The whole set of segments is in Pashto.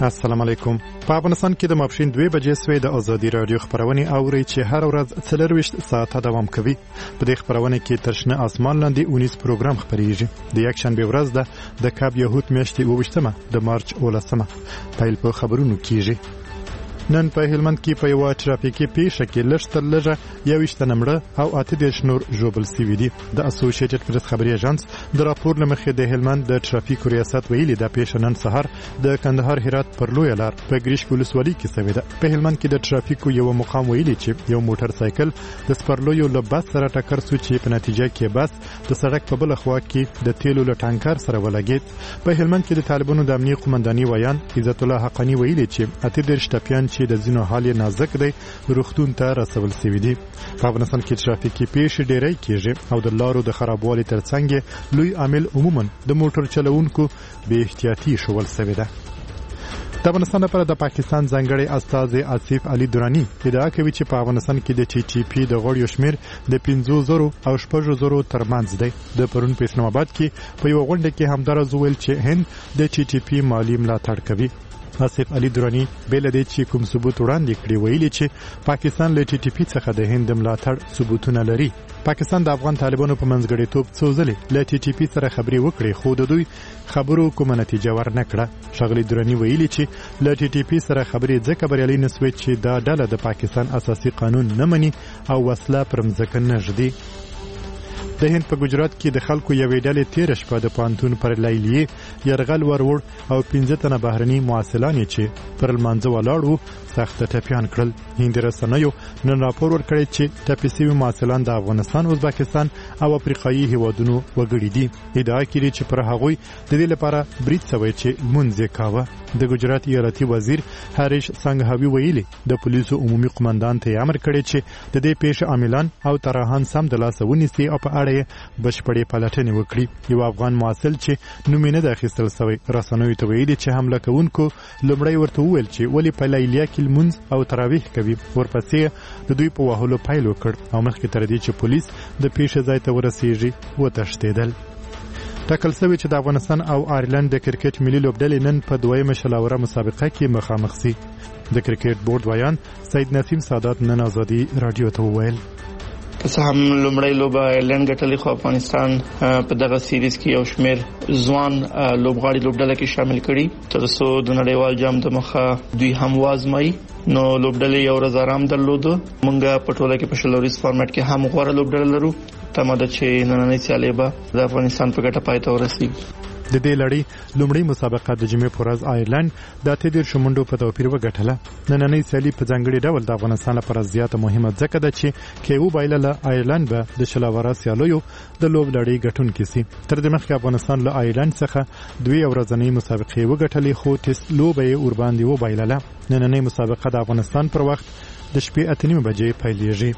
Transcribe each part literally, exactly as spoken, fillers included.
السلام علیکم. په افغانستان کې د ماپښین دوه بجې سوی د ازادي رادیو خبرونه اوري چې هر ورځ څلرويشت ساعته دوام کوي. په دې خبرونه کې ترشنه اسمان لاندې اونیس پروګرام خبريږي. د یک شنبه ورځ ده د کاب یهود میاشتې اوویشتمه د مارچ اولسمه. پیل په خبرونو کېږي. نن په هلمند کې په یو ترافیکي پیښه کې لږ تر لږه یوویشت نمره او اته دېرش نور ژوبل سوي دي. د اسوسییټډ پریس خبري اژانس د راپور لمخې د هلمند د ترافیک ریاست ویلي د پیښه نن سهار د کندهار هرات پر لوی لار په ګریش ولسوالۍ کې شوې ده. په هلمند کې د ترافیکو یو مقام ویلي چې یو موټر سایکل د سپرلویو له بس سره ټکر شو چې په نتیجه کې بس د سړک په بل خوا کې د تیلو له ټانکر سره ولګید. په هلمند کې د طالبانو د امنیت قومنداني ویان عزت الله حقانی ویلي چې اته دېرش ټپیان چې د ځینو حال نازک دی روغتون ته رسول شوی دی. په افغانستان کې ترافیکي پیښې ډېرې کېږي او د لارو د خرابوالي ترڅنګ لوی عامل عموما د موټر چلوونکو بې احتیاطي شول شوی ده. د افغانستان لپاره د پاکستان ځانګړی استازي آصف علي درانی ادعا کوي چې په افغانستان کې د ټي ټي پی د غړیو شمیر د پنځه زره او شپږ زره ترمنځ دی. د پرون په اسلام آباد کې په یو غونډه کې همدارز ویل چې هند د ټي ټي پی مالی ملاتړ کوي. آصف علي درانی بل د چې کوم ثبوت وړاندې کړی ویلي چې پاکستان له ټي ټي پی څخه د هند ملاتړ ثبوتونه لري. پاکستان د افغان طالبانو په منځګړیتوب څو ځلې له ټي ټي پی سره خبرې وکړې خو د دوی خبرو کومه نتیجه ورنکړه. ښاغلي درانی ویلي چې له ټي ټي پی سره خبرې ځکه بریالي نسوي چې دا ډله د پاکستان اساسي قانون نه مني او وسله پر مځکه نه ږدي. د هند په ګجرات کې د خلکو یوې ډلې تیر شپه د پانتون پر لیلیې یرغل ورور او پنځه تنه بهرني معسلان چې پر لمانځه ولاړ وو سخت ټپیان کړل. هند رسنیو نن راپور ورکړی چې ټپي شوي معسلان د افغانستان، ازبکستان او افریقایي هیوادونو وګړي دي. ادعا کړي چې پر هغوی د دې لپاره برید شوی چې لمونځ یې کاوه. د ګجرات ایالتي وزیر هریش سنگهاوی ویلي د پولیسو عمومي قومندان ته امر کړی چې د دې پیښې عاملان او طراحان سم د لاسه ونیسي او په اړه بشپړې پلټنې وکړي. یو افغان معسل چې نوم یې نه دی اخیستل شوی رسنیو ته ویلي چې حمله کوونکو لومړی ورته وویل چې ولې په لیلیه کې لمونځ او تراویح کوي. ورپسې د دوی په وهلو پیل وکړ او مخکې تر دې چې پولیس د پیښې ځای ته ورسیږي وتښتېدل. ټاکل شوی چې د افغانستان او آیرلند د کرکټ ملي لوبډلې نن په دویمه شلاوره مسابقه کې مخامخ شي. د کرکټ بورډ ویان سید نسیم سادات نن ازادي رادیو ته وویل که څه هم لومړی لوبه آیرلند ګټلې خو افغانستان په دغه سیریز کې یو شمېر ځوان لوبغاړي لوبډله کې شامل کړي تر څو د نړیوال جام د مخه دوی هم وازمایي. نو لوبډلې یو ورځ آرام درلوده. مونږ په ټوله کې په شلوریز فارمټ کې هم غوړه لوبډله لرو. تمه ده چې نننۍ سیالي به د افغانستان په ګټه پای ته ورسیږي. د دې لړۍ لومړی مسابقه د جمعې په ورځ آیرلند د اته دېرش منډو په توپیر وګټله. نننۍ سیالي په ځانګړي ډول د افغانستان لپاره زیاته مهمه ځکه ده چې کیو بایلله آیرلند به د شلاوره سیالیو د لوب لړۍ ګټونکي سي. تر دې مخکې افغانستان له آیرلند څخه دوی ورځنۍ مسابقې وګټلې خو ټیسټ لوبه یې ورباندې وبایلله. نننۍ مسابقه د افغانستان پر وخت د شپې اته نیمې بجې پیلېږي.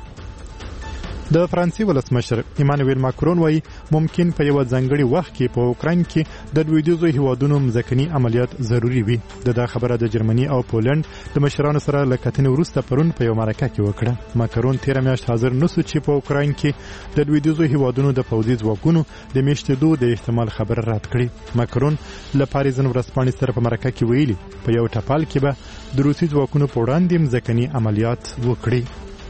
د فرانسې ولسمشر ایمانوئل ماکرون وایي ممکن په یو ځانګړي وخت کې په اوکراین کې د لویدیځو هیوادونو مځکني عملیات ضروری وي. دا خبره د جرمني او پولند د مشرانو سره له کتنې وروسته پرون په یو مرکه کې وکړه. ماکرون تیر میاشت حاضر نسو چې په اوکراین کې د لویدیځو هیوادونو د پوځي ځواکونو د میشتېدو د احتمال خبر رد کړي. ماکرون له پاریزن ورځپاڼې سره په مرکه کې ویلي په یو ټپال کې به د روسي ځواکونو په وړاندې مځکني عملیات وکړي.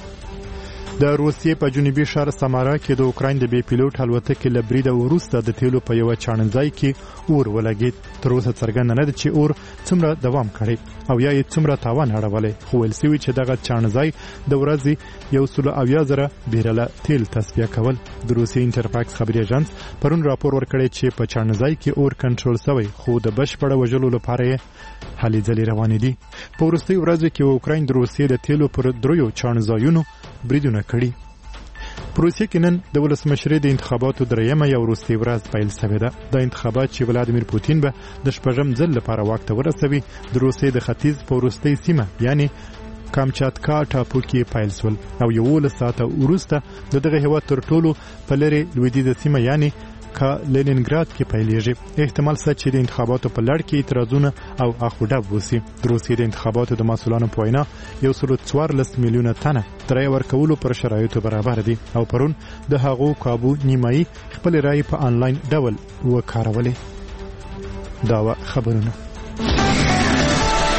د روسیې په جنوبي ښار سمارا کې د اوکراین د بې پیلوټ الوتکې له بریده وروسته د تیلو په یوه چاڼنځای کې اور ولګېد. تر اوسه څرګنده نه ده چې اور څومره دوام کړی او یا یې څومره تاوان اړولی، خو ویل شوي چې دغه چاڼنځای د ورځې یو سل اویا زره بیرله تیل تصفیه کول. د روسیې انټرفاکس خبري اژانس پرون راپور ورکړی چې په چاڼنځای کې اور کنټرول شوی خو د بشپړه وژلو لپاره یې هلې ځلې روانې دي. په وروستیو ورځو کې اوکراین د روسیې د تیلو پر دریو چاڼنځایونو بریدونه کړي. په روسیې کې نن د ولسمشرۍ د انتخاباتو درېیمه یا وروستۍ ورځ پیل شوې ده. دا انتخابات چې ولادیمیر پوتین به د شپږم ځل لپاره واک ته ورسوي د روسیې د ختیځ په وروستۍ سیمه یعنی کامچاتکا ټاپو کې پیل شول او یولس ساعته وروسته د دغه هېواد تر ټولو په لرې لویدیځه سیمه یعنی کا لینینګراد کې پیلېږي. احتمال شته چې د انتخاباتو په لړ کې اعتراضونه او اخوډب وسی. د روسیې د انتخاباتو د مسؤلانو په وینا یو سل څوارلس میلیونه تنه د رایې ورکولو پر شرایطو برابر دي او پرون د هغو کابو نیمایي خپل رایې په آنلاین ډول وکارولې. دا خبرونه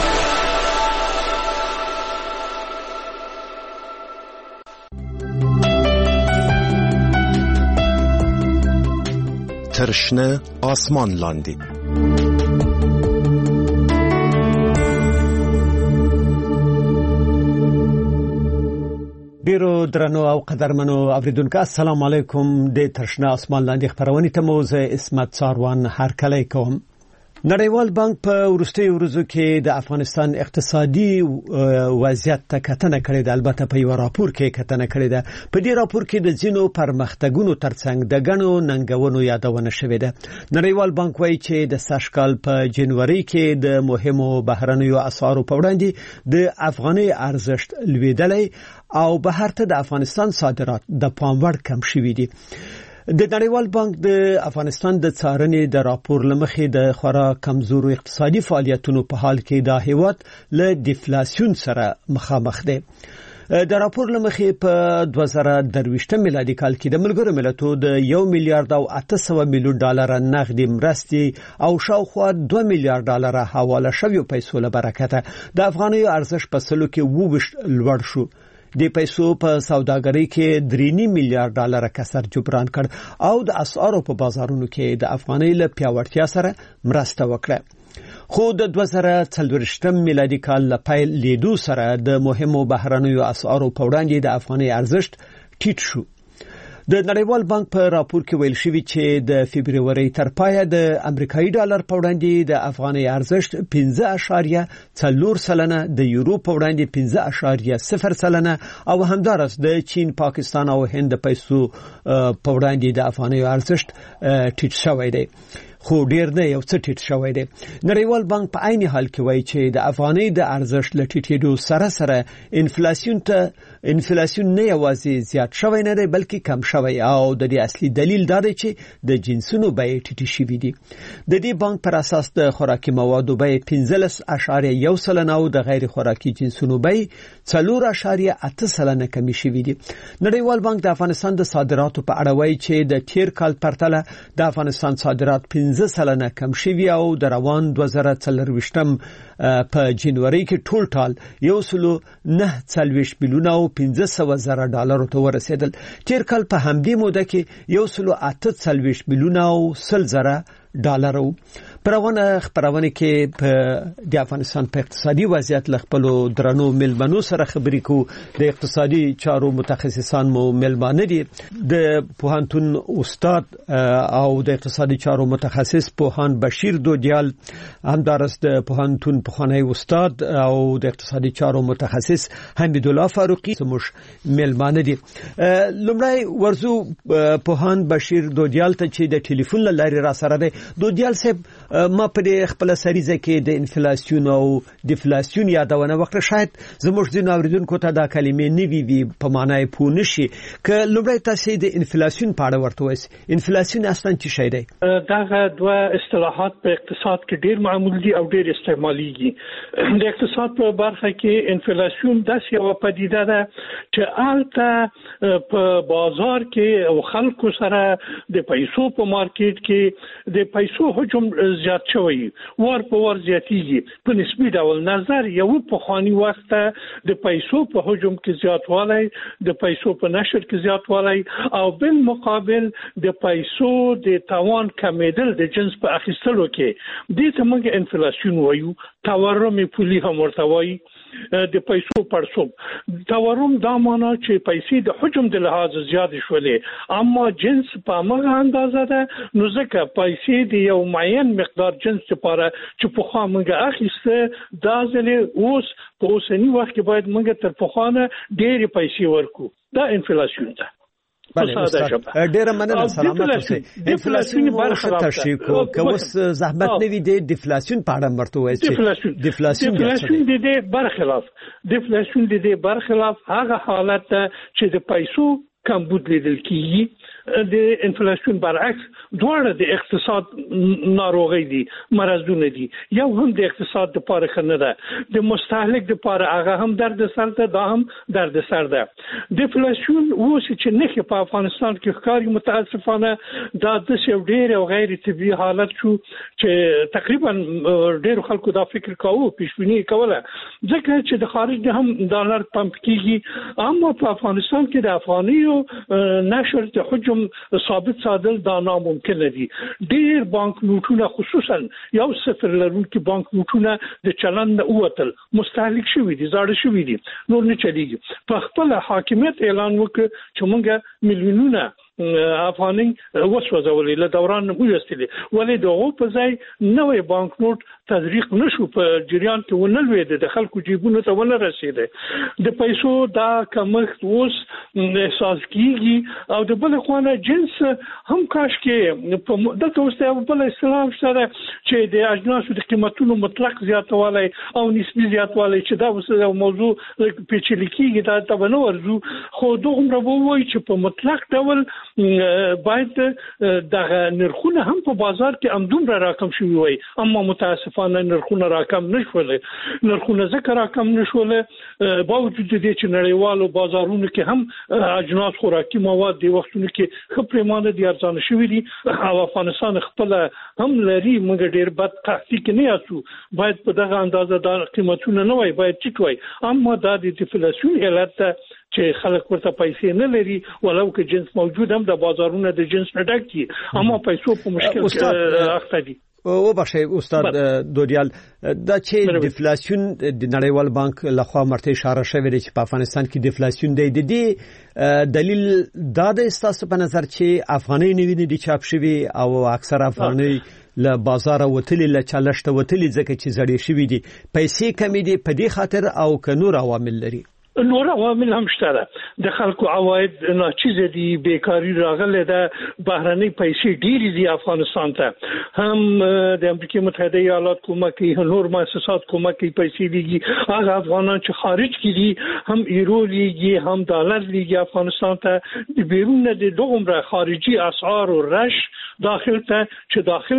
تر شنه آسمان لاندې. ډیرو درنو او قدرمنو اوریدونکو السلام علیکم. د ترشنه آسمان لاندې خبرونه ته موزه اسمت ساروان هرکلی کوم. نړیوال بانک په وروستیو ورځو کې د افغانستان اقتصادي وضعیت ته کتنه کړې ده. البته په یو راپور کې کتنه کړې ده. په دې راپور کې د ځینو پرمختګونو ترڅنګ د غنو ننګونو یادونه شوې ده. نړیوال بانک وایي چې د سږکال په جنوري کې د مهمو بهرنیو اسعارو په وړاندې د افغاني ارزښت لویدلې او بهر ته د افغانستان صادرات د پام وړ کم شوي دي. د نړیوال بانک د افغانستان د څارنې د راپور لمخې د خورا کمزورو اقتصادي فعالیتونو په حال کې د هیواد له ډیفلاسیون سره مخامخ دی. د راپور لمخې په دوه زره درویشت میلادي کال کې د ملګرو ملتونو د یو میلیارډ او اته سوه میلیون ډالر نغدي مرستې او شاوخوا دوه میلیارډ ډالر حواله شویو پیسو له برکته د افغاني ارزښت په سلو کې ووښت لوړ شو. د پیسو په سوداګرۍ کې درې نیم میلیارډ ډالر کسر جبران کړ او د اسعارو په بازارونو کې د افغانۍ له پیاوړتیا سره مرسته وکړه. خو د دوه زره څلوېښت میلادي کال له پیل لیدو سره د مهمو بهرنیو اسعارو په وړاندې د افغانۍ ارزښت ټیټ شو. د نړیوال بانک په راپور کې ویل شوی چې د فبرवरी تر پایه د امریکایي ډالر په وړاندې د افغاني ارزښت پنځه اعشاریه څلور سلنه، د یورو په وړاندې پنځه اعشاریه صفر سلنه او همدارس د چین، پاکستان او هند پیسو په وړاندې د افغاني ارزښت ټیټ شوی دی. خو ډیر نه یو څه ټیټ شوی دی. نړیوال بانک په عین حال کې وایي چې د افغانۍ د ارزښت لټیټېدو سره سره انفلیسیون ته انفلیسیون نه یوازې زیات شوی نه دی بلکې کم شوی او د دې اصلي دلیل دا دی چې د جنسونو بیې ټیټې شوې دي. د دې بانک پر اساس د خوراکي موادو بیې پنځلس اعشاریه یو سلنه او د غیر خوراکي جنسونو بیې څلور اعشاریه اته سلنه کمې شوې دي. نړیوال بانک د افغانستان د صادراتو په اړه وایي چې د تیر کال پرتله د افغانستان صادرات پنځه سلنه کم شوي او د روان دوه زره څلوېښت په جنوري کې ټول ټال یو سلو نه څلوېښت میلیونه او پنځه سوه زره ډالرو ته ورسېدل. تیر کال په همدې موده کې یو سلو اته څلوېښت میلیونه او سل زره ډالر. پرونه خبرونه کې په د افغانستان په اقتصادي وضعیت ل خپل درنو ملمنو سره خبرې کو. د اقتصادي چارو متخصصان مو ملمانه دي. د پوهنتون استاد او د اقتصادي چارو متخصص پوهان بشیر دودیال، همدارس د پوهنتون پوهنۍ استاد او د اقتصادي چارو متخصص حمید الله فاروقی زموږ ملمانه دي. لومړی ورزو پوهان بشیر دودیال ته چې د ټلیفون لارې را سره ده. دودیال صاحب، ما په خپل سریزه کې د انفلیسیون او ډیفلیسیون یادونه وکړه. شاید زموږ د اوریدونکو ته دا کلمې نوې وي په معنی پوه نشي. که لومړی تاسو د انفلیسیون په اړه ورته وایي، انفلیسیون اصلا څه شی دی؟ دا دوه اصطلاحات په اقتصاد کې ډیر معمول دي او ډیر استعماليږي. د اقتصاد په برخه کې انفلیسیون داسې یو پدیده ده چې البته په بازار کې او خلکو سره د پیسو په مارکیټ کې د پیسو حجم زیات شوی ور په ور زیاتیږي. په نسبی ډول نظر یو په خواني وخت د پیسو په حجم کې زیاتوالی، د پیسو په نشر کې زیاتوالی او بل مقابل د پیسو د توان کمیدل د جنس په اخیستلو کې دې ته موږ انفلیسیون وایو. تورم پولی هم ورته وایي. د پیسو پړسوب تورم دا معنا چې پیسې د حجم د لحاظ زیات شولې اما جنس په هغه اندازه ده، نو ځکه پیسې د یو معین مقدار جنس لپاره چې په خوا موږ اخیسته دا ځلې اوس په اوسنی وخت کې باید موږ تر پخوانه ډېرې پیسې ورکو. دا انفلیسیون ده. بله استاد، ډیره مننه. سلامت اوسئ. انفلیسیون برخه تشریح کو که اوس زحمت نه وي د ډیفلیسیون په اړه مرته وایي چې ډیفلیسیون د دې برخلاف ډیفلیسیون د دې برخلاف هغه حالت چې د پیسو کمبود لیدل کیږي. د انفلیسیون برعکس دواړه د اقتصاد ناروغي دي، مرزونه دي. یو هم د اقتصاد لپاره خنه ده، د مستهلک لپاره هغه هم درد سر ده، دا هم درد سر ده. ډیفلیسیون اوس چې نه په افغانستان کې ښکاري متاسفانه دا د یو ډېر او غیر طبيعي حالت شو چې تقریبا ډېر خلکو دا فکر کاوه، پیشبینی کوله ځکه چې د خارج د هم ډالر پمپ کیږي. اما په افغانستان کې د افغانیو نشر د حجم حجم ثابت ساتل دا ناممکن دي. ډیر بانک نوټونه خصوصا یو صفر لرونکي بانک نوټونه د چلن اوتل مستهلک شوی دي، زاړه شوی دي، نور نه چلیږي. په خپل حاکمیت اعلان وکړ چې موږ میلیونونه افغاني وسوځولې له دوران نه وستلې، ولې دغه په ځای نوې بانک نوټ تزریق نشو په جریان کې ونلوي د خلکو جیبونو ته ونه رسیدي. د پیسو دا کمښت اوس احساس کیږي او د بل خوانه جنس هم کاش کې په دغه اوسه په اصطلاح سره چې د اجناسو د قیمتونو مطلق زیاتوالی او نسبی زیاتوالی چې دا اوسه موضوع پیچلې کیږي دا ته نه ورزو، خو دومره وایي چې په مطلق ډول باید دغه نرخونه هم په بازار کې همدومره راکم شوي وي، اما متاسفانه نرخونه راکم نشول. نرخونه ځکه راکم نشول با وجود دې چې نړیوالو بازارونو کې هم اجناس خوراکي مواد د وختونو کې ښه پریمانه دي ارزانه شوي دي او افغانستان خپل هم لري. موږ ډیر بد قحطي کې نه یاسو، باید په دغه اندازه د قیمتونو نه وای، باید ټیټ وای، اما دا د انفلیسیون حالت چې خلک ورته پیسې نه لري ولو که جنس موجود هم د بازارونو د جنس نه ډک دي، اما پیسو په مشکل کې اخته دي. او بخښي استاد دوریال دا چې ډیفلیشن د نړیوال بانک لخوا مرته اشاره شوی چې په افغانستان کې ډیفلیشن دی، د دې دلیل دا د استاسو په نظر چې افغاني نوینې دي چاپ شوی او اکثر افغاني له بازار وتلي له چالشته وتلي ځکه چې زړې شوی دي، پیسې کمی دي په دې خاطر او ک نور عوامل لري. نور عوامل هم شته، د خلکو عواید ناچیزه دي، بیکاری راغله ده، بهرنۍ پیسې ډېری دي افغانستان ته، هم د امریکا متحده ایالات کومکي، نور مؤسسات کومکي پیسې دیږي، هغه افغانان چې خارج کې دي هم ایرو لیږي هم ډالر لیږي افغانستان ته، د بیرون د دومره خارجي اسعار او رش داخل ته چې داخل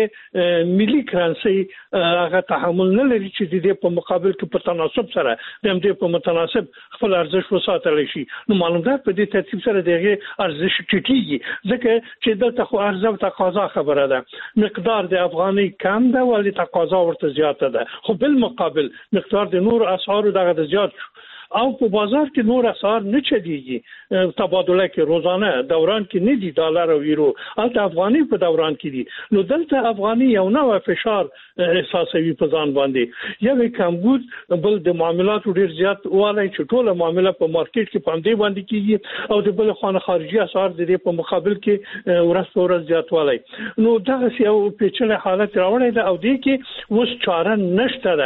کې ملي کرنسي هغه تحمل نه لري چې د دې په مقابل کې په تناسب سره د دې په متناسب خپل ارزښت وساتل شي. نو معلومه ده په دې ترتیب سره دغه ارزښت ټیټیږي ځکه چې دلته خو عرضه او تقاضا خبره ده، مقدار د افغاني کم ده ولې تقاضا ورته زیاته ده، خو بالمقابل مقدار د نور اسعار دغه زیات شو او په بازار کې نور اسعار نه چلیږي، تبادله کې روزانه دوران کې نه دي ډالر او یورو، البته افغاني په دوران کې دي. نو دلته افغاني یو نوع فشار احساسوي په ځان باندې، یو کمبود بل د معاملاتو ډیر زیات والی چې ټوله معامله په مارکیټ کې پاندې باندې کیږي او د بل خانه خارجي اسعار د دې په مقابل کې ورځ په ورځ زیات والی. نو دغه یو پیچلې حالت راوړی ده او دې کې اوس چاره نشته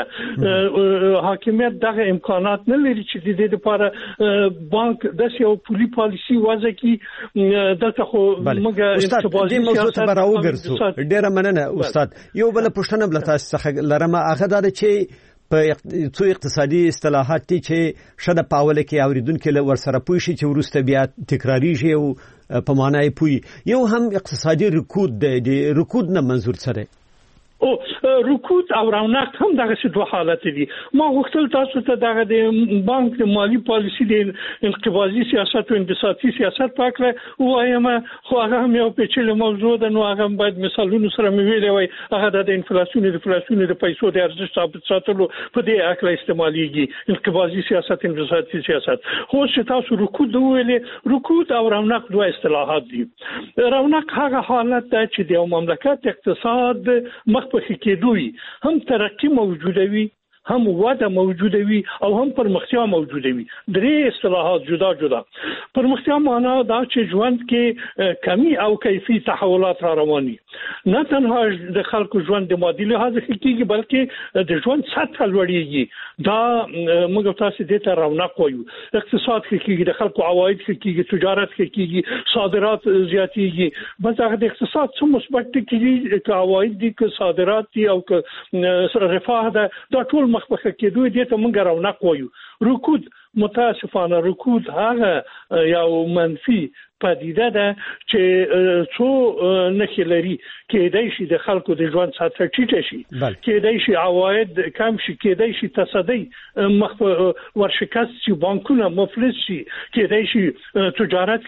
ده. حاکمیت دغه امکانات نه لري چې د دې لپاره بانک د یو پولی پالیسی وضع کی دلته خو موږ استاد دې موضوع ته راوګرځو. ډیره مننه استاد. یو بل پښتنه بل تاسو څخه لرمه هغه دا چې په څو اقتصادي اصطلاحات دي چې شاده پاول کې اوریدونکو له ورسره پوي شي چې ورسته بیا تکراریږي او په معنی پوي. یو هم اقتصادي رکود دی، رکود نه منظور سره او رکود او رونق هم دغه څه دوه حالت دي. ما غوښتل تاسو ته دغه د بانک د مالی پالیسی د انقباضي سیاست او انبساطي سیاست په اړه وایم، خو هغه هم یو پیچلې موضوع ده، نو هغه باید مثالونو سره مې ویلې وای. هغه د انفلیسیون د انفلیسیون د پیسو د ارزښت ثابت ساتلو په دې اړه استعماليږي، انقباضي سیاست انبساطي سیاست. خو چې تاسو رکود ویلې، رکود او رونق دوه اصطلاحات دي. رونق هغه حالت ده چې د مملکت اقتصاد مخ په کېدوي، هم ترقی موجوده وي، هم وده موجوده وي او هم پرمختیا موجوده وي. درې اصطلاحات جدا جدا. پرمختیا معنا دا چې ژوند کې کمی او کیفي تحولات را رواني، نه تنها د خلکو ژوند د مادي لحاظ کېږي بلکې د ژوند سطح لوړیږي. دا موږ تاسو دې ته رونق وایو. اقتصاد کېږي، د خلکو عواید کېږي، تجارت کېږي، صادرات زیاتېږي. بس هغه د اقتصاد څو مثبت کېږي چې عواید دي، که صادرات دي او که رفاه ده، دا ټول مخ په کېدوی دي ته موږ رونق وایو. رکود متاسفانه رکود هغه یو منفي پدیده ده چې څو نښې لري. کېدای شي د خلکو د ژوند سطح ټیټه شي، کېدای شي عواید کم شي، کېدای شي تصدي مخ په ورشکست شي، بانکونه مفلس شي، کېدای شي تجارت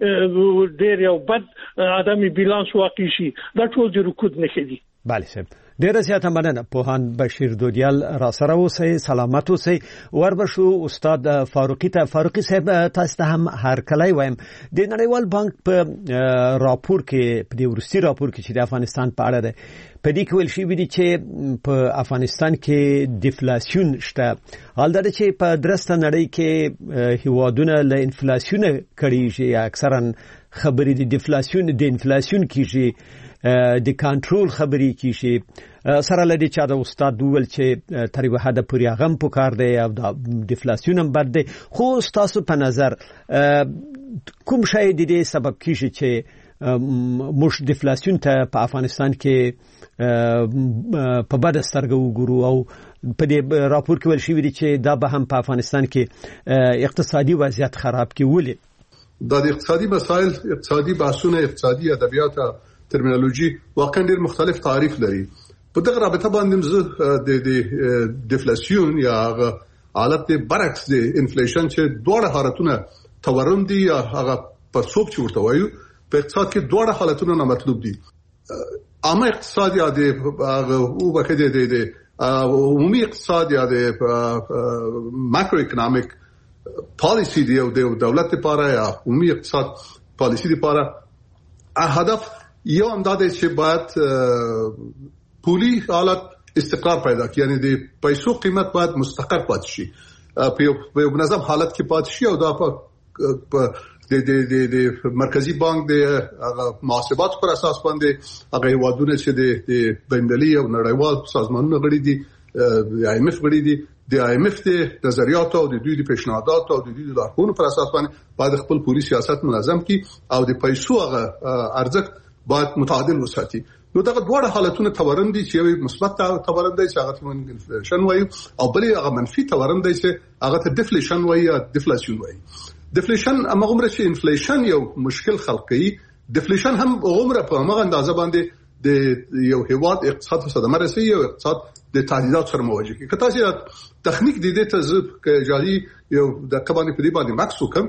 کې ډېر یو بد عدم بیلانس واقع شي. دا ټول د رکود نښې دي. بله صاحب ډیره زیاته مننه پوهان بشیر دودیال را سره اوسئ، سلامت اوسئ. وربشو استاد فاروقی ته فاروقی صاحب تاسو ته هم هر کله وایم د نړیوال بانک په راپور کې په دې ورستي راپور کې چې د افغانستان په اړه ده په دې کې ویل شوی دی چې په افغانستان کې ډیفلاسیون شته. حال دا چې په درسته نړۍ کې هیوادونه له انفلاسیون کړي اکثرا خبرې د ډیفلاسیون د انفلاسیون کیږي د کنټرول خبرې کیږي سره لدی چې دا استاد ویل چې تر یو حد پورې هغه په کار دی او د ډیفلاسیون هم بد دی. خو تاسو په نظر کوم شی د دې سبب کیږي چې موږ ډیفلاسیون ته په افغانستان کې په بد سترګو وګورو او په دې راپور کې ویل شوی دی چې دا به هم په افغانستان کې اقتصادي وضعیت خراب کی ولې دا د اقتصادي مسایل اقتصادي بحثونه اقتصادي ادبیات ترمینولوژي واقعا ډېر مختلف تعریف لري. په دغه رابطه باندې زه د د ډیفلاسیون یا حالت برعکس د انفلیشن چې دوه حالتونه تورم دي یا هغه په څوک چې ورته وایو په اقتصاد کې دوه حالتونه نه مطلوب دي. عامه اقتصاد یا د او بکه د عمومي اقتصاد یا د ماکرو اکونومیک پالیسی دی او د دولت لپاره یا عمومي اقتصاد پالیسی لپاره هدف یو اندازه چې باید پولی حالت استقرار پیدا کړي، یعنی د پیسو قیمت باید مستقر پاتې شي په یو منظم حالت کې پاتې شي او دا په د د د مرکزی بانک د محاسبات پر اساس باندې هغه هیوادونه چې د بین‌المللي او نړیوال سازمانونو غړي دي د آی ایم اف غړي دي د آی ایم اف د نظریات او د دوی د پیشنهادات او د دوی د لارښوونو پر اساس باندې باید خپل پولی سیاست منظم کړي او د پیسو هغه ارزښت باید متعادل وساتي. نو دغه دوه حالتونه تورم دي چې یو مثبت تورم دی چې هغه موږ انفلیشن وایو او بل هغه منفي تورم دی چې هغه ته ډیفلیشن وایي یا ډیفلاسیون وایي. ډیفلیشن هغه عمره چې انفلیشن یو مشکل خلقي، ډیفلیشن هم عمره په هغه اندازه باندې د یو هیواد اقتصاد ته صدمه رسوي او اقتصاد د تهدیدات سره مواجه کیږي. که تاسو تخنیک د دې تزب کې جاري یو د قبانې په دې باندې ماکس وکم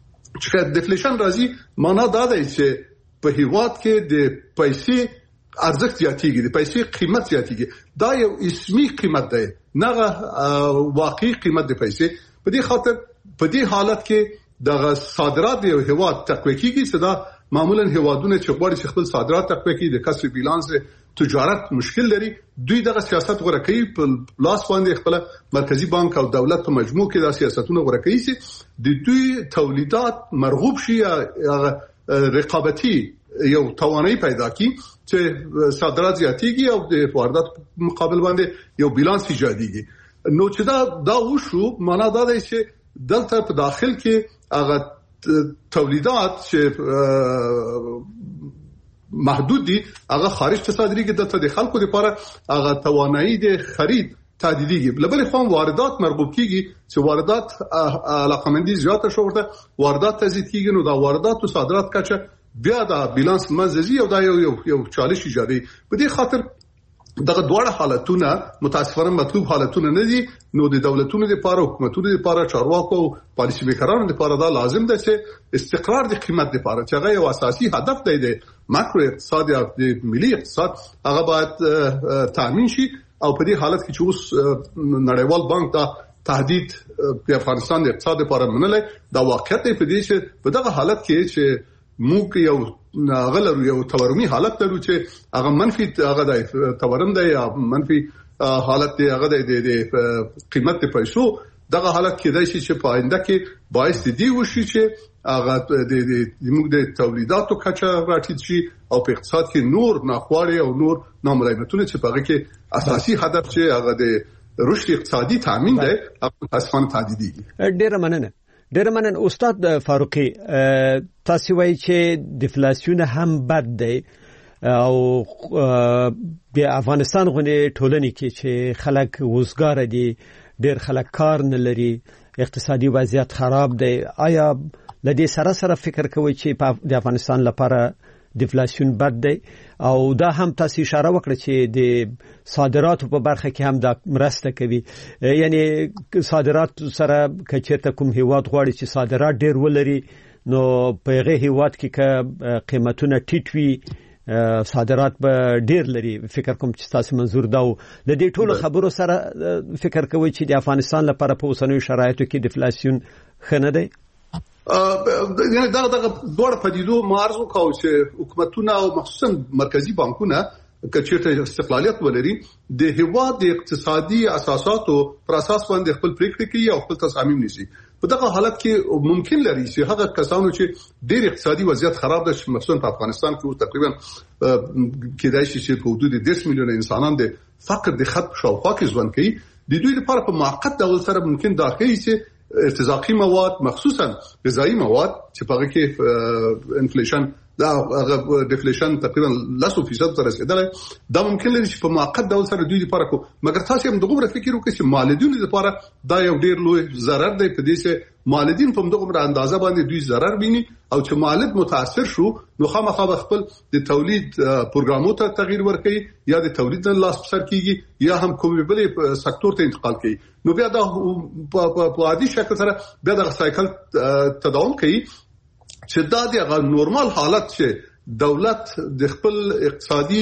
چې ډیفلیشن راځي معنا دا دی چې په هیواد کې د پیسې ارزښت زیاتېږي، د پیسې قیمت زیاتېږي. دا یو اسمي قیمت دی نه واقعي قیمت د پیسې. په دې خاطر په دې حالت کې د صادرات یو هیواد تقویه کیږي چې دا معمولا هیوادونه چې غواړي خپل صادرات تقویه کړي د کسب بیلانس تجارت مشکل لري، دوی دغه سیاست غوړه کوي په لاس باندې خپل مرکزی بانک او دولت په مجموع کې دا سیاستونه غوړه کوي چې د دوی تولیدات مرغوب شي یا رقابتي یو توانایي پیدا کی چې صادرات زیاتېږي او د واردات مقابل باندې یو بیلانس ایجادېږي. نو چې دا دا وشو معنا دا دی چې دلته په داخل کې هغه تولیدات چې محدود دي هغه خارج ته صادرېږي، دلته د خلکو لپاره هغه توانایي د خرید تعدیدیږي. بلبل خو واردات مرغوب کیږي چې واردات علاقمندي زیاته شورته واردات تزيد کیږي. نو دا واردات او صادرات کچه بیا دا بیلانس مززي او دا یو یو یو چالش ایجادي. په دې خاطر دغه دوه حالتونه متاسفانه مطلوب حالتونه نه دي. نو د دولتونو لپاره حکومتونو لپاره چارواکو پالیسي میکرانو لپاره دا لازم ده چې استقرار د قیمت لپاره چې هغه یو اساسي هدف دی د ماکرو اقتصاد یا د ملي اقتصاد هغه باید تامین شي. او په دې حالت کې چې اوس نړیوال بانک دا تهدید په افغانستان د اقتصاد لپاره منلای دا واقعیت دی په دې چې په دغه حالت کې چې موږ یو غلر یو تورمي حالت لرو چې هغه منفي هغه د تورم دی یا منفي حالت دی هغه د قیمت د پیسو دغه حالت کې دی چې په آینده کې باعث دی وشي چې هغه د موږ د تولیداتو کچه راټیټ شي او په اقتصاد کې نور ناخوالي او نور ناملایمتونه چې په هغه کې اساسي هدف چې هغه د رشد اقتصادي تامین دی هغه اساساً تعدیدي. ډیره مننه. ډیره مننه استاد فاروقی. تاسو وایي چې ډیفلاسیون هم بد دی او د افغانستان غونې ټولنې کې چې خلک وزګار دي، ډیر خلک کار نه لري، اقتصادي وضعیت خراب دی. آیا لدې سره سره فکر کوي چې د افغانستان لپاره ډیفلاسیون بد دی؟ او دا هم تاسو اشاره وکړه چې د صادراتو په برخه کې هم دا مرسته کوي، یعنی صادرات سره کچته کوم هیواد غواړي چې صادرات ډیر ولري نو په هغه هیواد کې که قیمتونه ټیټ وي صادرات به ډیر لري فکر کوم چې تاسو منظور دا د دې ټولو خبرو سره فکر کوي چې د افغانستان لپاره په اوسنیو شرایطو کې ډیفلیشن خنه دی یعنی دا دا دوه پدیدو مارزو کاو چې حکومتونه او مخصوصا مرکزی بانکونه کچېرته استقلالیت ولري د هیواد د اقتصادي اساساتو پر اساس باندې خپل پریکړې کوي او خپل تصامیم نیسي په دغه حالت کې ممکن لري چې هغه کسانو چې ډېر اقتصادي وضعیت خراب ده مخصوصا په افغانستان کې تقریبا کېدای شي چې په حدود دېرش میلیونه انسانان د فقر د خط شاوخوا کې ژوند کوي د دوی لپاره په موقت ډول سره ممکن داخلي چې ارتزاقي مواد مخصوصا غذایی مواد چې په هغه کې انفلیشن دا هغه ډیفلیشن تقریبا لسو فیصد تر رسیدلی دا ممکن لري چې په موقت ډول سره دوی لپاره کو مګر تاسو هم دغه فکر وکړئ چې مالدین لپاره دا یو ډیر لوی ضرر دی په دې چې مالدین په دغه اندازه باندې دوی ضرر ویني او چې مالد متاثر شو نو خامخا خپل د تولید پروګرامو ته تغییر ورکړي یا د تولید نه لاس پر کیږي یا هم کومې بلې سکتور ته انتقال کوي نو بیا دا په عادي شکل سره بیا د سایکل تداوم کوي چې دا د نورمال حالت چې دولت د خپل اقتصادي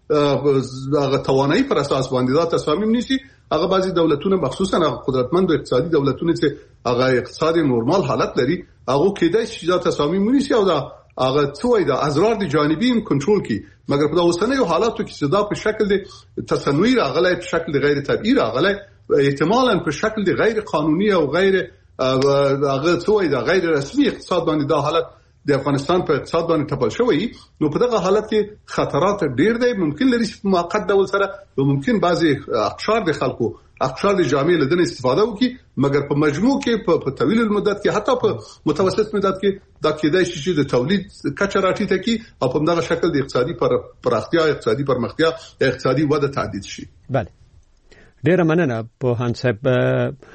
هغه توانایي پر اساس باندې دا تصامیم نیسي هغه بعضي دولتونه مخصوصا هغه قدرتمند اقتصادي دولتونه چې هغه اقتصادي نورمال حالت لري هغه کېدای شي دا تصامیم نیسي او دا هغه څوې دا اضرار د جانبي کنټرول کی مګر په اوسنیو حالاتو کې صدا په شکل د تصنویر راغلی په شکل د غیر طبيعي راغلی احتمالاً په شکل د غیر قانوني او غیر هغه څوې دا غیر رسمي اقتصاد باندې دا حالت د افغانستان په اقتصاد باندې ټپل شوی نو په دغه حالت کې خطرات ډیر دي ممکن لري چې په موقت ډول سره او ممکن بعضي اقشار د خلکو اقشار د جامع لدن استفاده وکړي مګر په مجموع کې په طویل المدت کې حتی په متوسط مدت کې دا کېدای شي چې د تولید کچه راټیټه کی او په دغه شکل د اقتصادي پر پراختیا اقتصادي پرمختیا اقتصادي وده تعدیل شي بله ډیر مننه په هان صاحب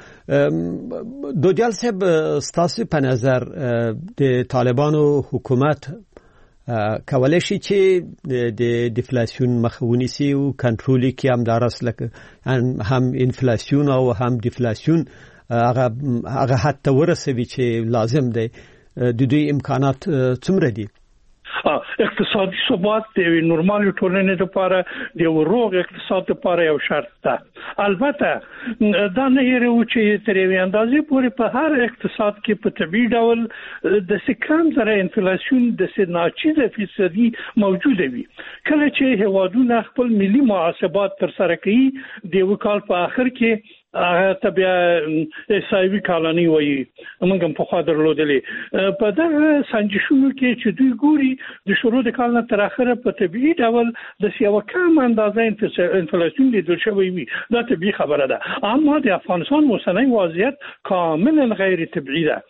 دوجال صاحب ستاسو په نظر د طالبانو حکومت کولای شي چې د ډیفلیشن مخاوني سي او کنټرول کې هم دارس لکه هم انفلیشن او هم ډیفلیشن هغه هغه حتی ورسوي چې لازم دی د دوی امکانات څومره دي اقتصادي ثبات د نورمال ټولنې لپاره د روغ اقتصاد لپاره یو شرط ده البته دا نه یو چې تر یوې اندازې پورې په هر اقتصاد کې په طبيعي ډول د سکم سره انفلیشن د سناچیزه فیصدي موجوده وي کله چې هوادونه خپل ملي محاسبات تر سره کوي د وکال په اخر کې هغه تبع سایوي کالونی وایي موږ هم په خاطر لودلې په دغه سنجشونو کې چې دوی ګوري د شروع د کال نه تر اخره په طبيعي ډول د سیاو کم اندازه انفلیشن لیدل شوی وي دا طبيعي خبره ده اما د افغانستان اوسنی وضعیت کاملا غیر طبيعي ده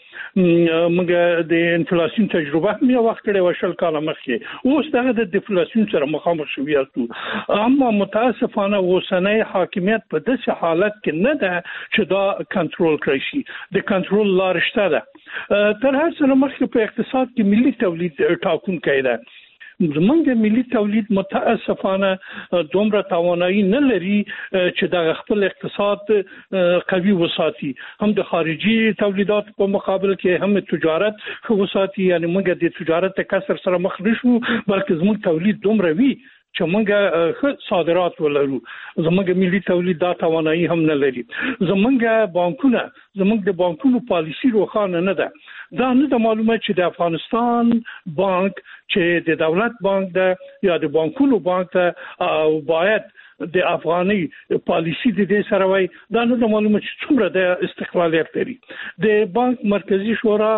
موږ د انفلیشن تجربه مې وخت کړې وشل کال مخکې اوس دغه د ډیفلیشن سره مخامخ شوی یاستو اما متاسفانه اوسنی حاکمیت په داسې حالت کې نه ده چې دا کنټرول کړی شي د کنټرول لار شته ده تر هر څه مخکې په اقتصاد کې ملي تولید ټاکونکی ده زمونږ ملي تولید متاسفانه دومره توانایي نه لري چې د خپل اقتصاد قوي وساتي هم د خارجي تولیدات په مقابل کې هم تجارت وساتي یعنی موږ د تجارت کسر سره مخ نشو بلکې زموږ تولید دومره وي چې موږ صادرات ولرو زموږ ملي تولید دا توانایي هم نه لري زموږ بانکونه زموږ د بانکونو پالیسي روښانه نه ده دا نه د معلومه چې د افغانستان بانک چې د دولت بانک ده یا د بانکونو بانک ده او باید د افغاني پالیسي د دې سره وای دا نه د معلومه چې څومره د استقلالیت لري د بانک مرکزی شورا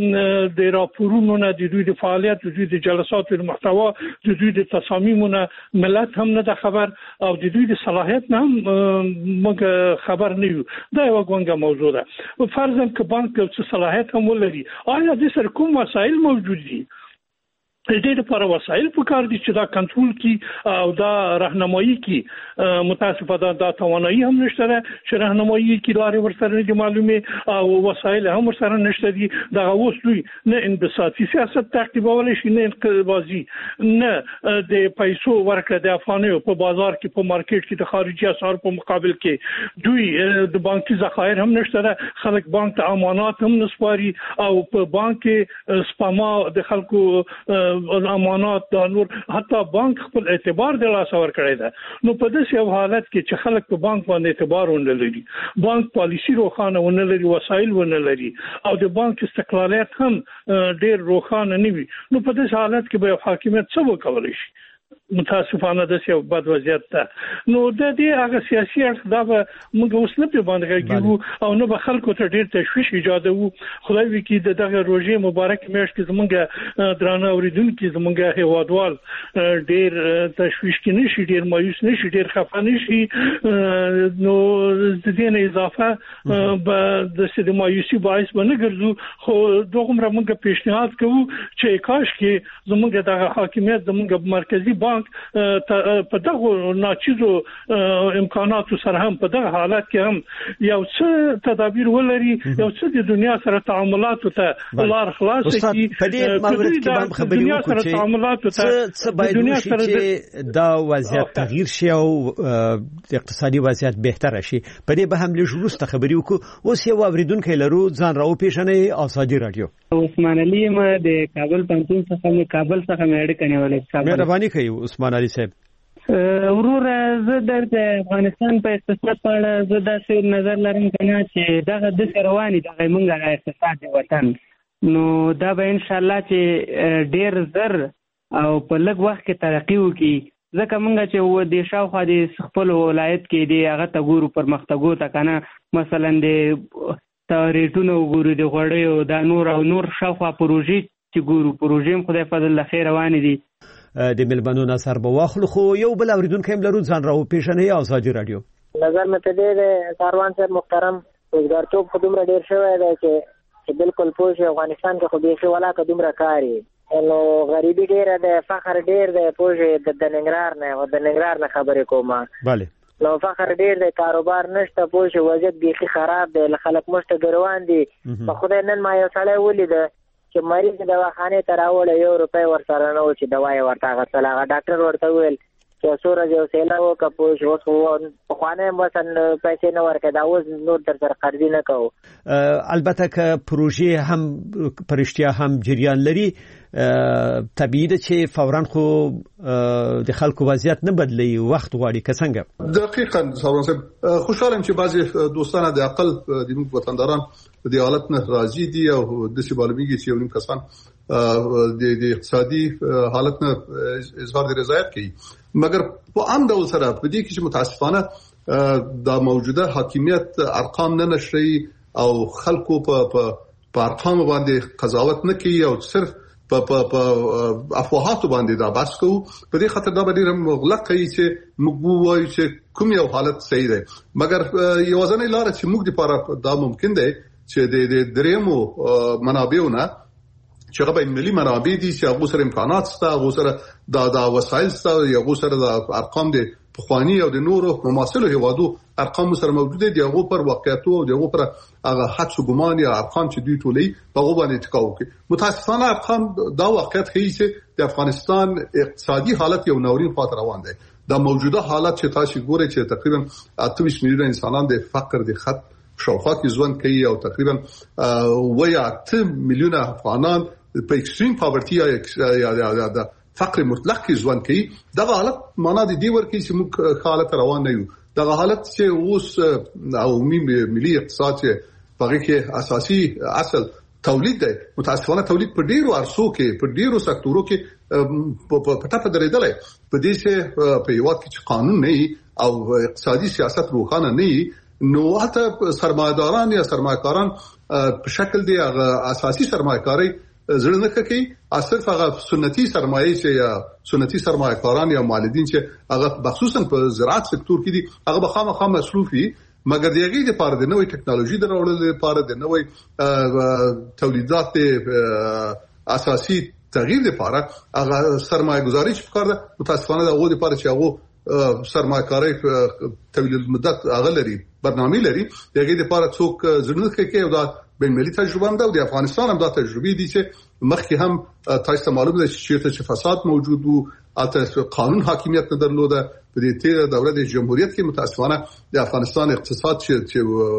د راپورونو نه د دوی د فعالیت د دوی د جلسات او محتوا د دوی د تصامیمونو ملت هم نه خبر او د دوی د صلاحیت نه موږ خبر نه یو دا یو ګونګه موضوع ده فرضاً ک بانک څه صلاحیت هم ولري آیا د سر کوم وسایل موجود دي د دې لپاره وسایل په کار دي چې دا کنټرول کی او دا راهنمایي کی متاسفانه دا توانایي هم نشته چې راهنمایي کی لارې ورسره نه معلومه او وسایل هم ورسره نشته دي دا اوس دوی نه انبساطي سیاست تعقیبول شي نه انقلابازي نه د پیسو ورکړه د افغانیو په بازار کې په مارکیټ کې د خارجي اسعار په مقابل کې دوی د بانکي ذخایر هم نشته خلک بانک ته امانات هم نسپاري او په بانک کې سپما د خلکو امانات دا نور حتی بانک خپل اعتبار د لاس ور کړی دا نو په داسې یو حالت کې چې خلک په بانک باندې اعتبار ونه لري بانک پالیسی روخانه ونه لري وسایل ونه لري او د بانک استقلالیت هم ډیر روخانه نه وي نو په داسې حالت کې به حاکمیت څه وکولای شي متاسفانه د یو بد وضعیت ده نو د دې هغه سیاسي اړخ دا به موږ اوس نه په باندې غږیږو او نه به خلکو ته ډیر تشویش ایجادوو خدای وکړي چې دغه روزي مبارک میاشت کې زمونږ درانه اوریدونکو زمونږ هیوادوال ډیر تشویش کې نشي ډیر مایوس نشي ډیر خفه نشي نو د دې نه اضافه به د سید مایوسی باعث باندې ګرځو خو دغه موږ پیشنهاد کوو چې کاش کې زمونږ د حاکمیت زمونږ مرکزی بانک په دغه ناچیزو امکاناتو سره هم په دغه حالت کې هم یو څه تدابیر ولري یو څه د دنیا سره تعاملات ته لار خلاص کی په دې مورد کې هم خبرې وکړو چې څه باید چې دا وضعیت تغییر شي او اقتصادي وضعیت بهتر شي په دې به هم لږ خبرې وکړو اوس یو اوریدونکو لرو ځان راو پیښنې آزادي رادیو عثمان علي ما د کابل پنځون څخه کابل څخه مېړه کنيولې مهرباني کوي عثمان علي صاحب ورور زه د افغانستان په اقتصاد په اړه زه داسې نظر لرم کنه چې دغه د رواني دغه موږ اقتصاد وطن نو دا به ان شاء الله چې ډیر زر او په لږ وخت کې ترقی وکړي ځکه موږ چې و د شاوخوا د خپل ولایت کې دی هغه ته ګورو پرمختګو ته کنه مثلا د ریټونو وګورو د غوړیو د نور او نور شاوخوا پروژې چې ګورو پروژې خدای فضل له خیر روان دي د ملبانو نظر به واخلو خو یو بل اوریدونکو هم لرو ځان راو پیښنې آزادي رادیو نظر مې ته دې کاروان صاحب محترم وزارتوب په دومره ډیر شوی دی چې چې بالکل پوه افغانستان کې خو به ولا که دومره کاری نو غریبي ډیره ده فخر ډیر ده پوه د ننګرهار نه او د ننګرهار نه خبرې کومه bale نو فخر ډیر دی کاروبار نشته پوه وضعیت بیخي خراب دی خلک مشته ګروان دي په خدای نن ما یو سړی ولید چې مریض دواخانه ته راوړل یو روپۍ ورسره نه و چې دوا یې ورته غوښتل هغه ډاکټر ورته وویل چې څو ورځې اوسېله وکړه پوه شو اوس پخوانی هم مثلا پیسې نه ورکوي دا اوس نور در سره قرضې نه کوو البته که پروژې هم په رښتیا هم جریان لري طبیعي ده چې فورا خو د خلکو وضعیت نه بدلی وخت غواړي که څنګه دقیقاً ساوان صاحب خوشحالم چې بعضی دوستانه د عقل د موږ وطنداران د حالت نه راضي دي او د سی معلومیږي چې یو نیم کسان د د اقتصادي حالت نه اظهار د رضایت کوي مګر په عام ډول سره په دې کې چې متاسفانه د موجوده حاکمیت ارقام نه نشري او خلکو په په ارقام باندې قضاوت نه کوي او صرف په په په افواهات باندې دا بحث کوو په دې خاطر دا به ډیر مغلق کوي چې موږ وایو چې کوم یو حالت صحیح دی مګر یو ځنې لار چې موږ لپاره دا ممکن دی چې د دریمو منابعونه چې هغه ملي منابع دي چې هغه سره امکانات شته هغه سره د د وسایل شته هغه سره د ارقام دي پخوانی او د نورو مماثلو هوادو ارقام سره موجوده دي هغه پر واقعیتو او هغه پر هغه حدس ګمان یا ارقام چې دوی ټولې په هغه باندې ټکاو کوي متاسفانه ارقام دا واقعیت ښیي چې د افغانستان اقتصادي حالت یو نورین خاطر روان دی دا موجوده حالت چې تاسو ګورئ چې تقریبا اته ویشت میلیونه انسانان د فقر د خط شاوخوا کې ژوند کوي او تقریبا ویا اته میلیونه افغانان په ایکستریم پاورټي یا یا د فقر مطلق کې ژوند کوي دا حالت معنا دي دی ورکی چې موږ حالت روان نه یو دا حالت چې اوس او ملي اقتصاد چې په کې اساسي اصل تولید دی متاسفانه تولید په ډیرو ارسو کې په ډیرو سکتورو کې په پټه درېدلې په دې چې په یو وخت کې قانون نه او اقتصادي سیاست روښانه نه نو حتی سرمایداران یا سرمایکاران په شکل دی اساسي سرمایکاري زړه نه کوي اصل هغه سنتي سرمایه چې یا سنتي سرمایه‌کاران یا مالدین چې هغه خصوصا په زراعت سکتور کې دي هغه به خامخا مصروفي مګر دغه د پاره د نوې ټکنالوژي دراوړل لپاره د نوې تولیدات اساسي تغییر لپاره هغه سرمایه گذاري چې کار ده متاسفانه دغه لپاره چې هغه سرمایه‌کاري طویل مدت هغه لري برنامه لري دغه لپاره څوک زړه نه کوي او دا بین ملي تجربه هم ده او د افغانستان هم دا تجربه دي چې مخکې هم تاسو معلومه ده چې فساد موجود وو، البته قانون حاکمیت نه درلوده. په دې تیر دوره د جمهوریت کې متاسفانه د افغانستان اقتصاد چې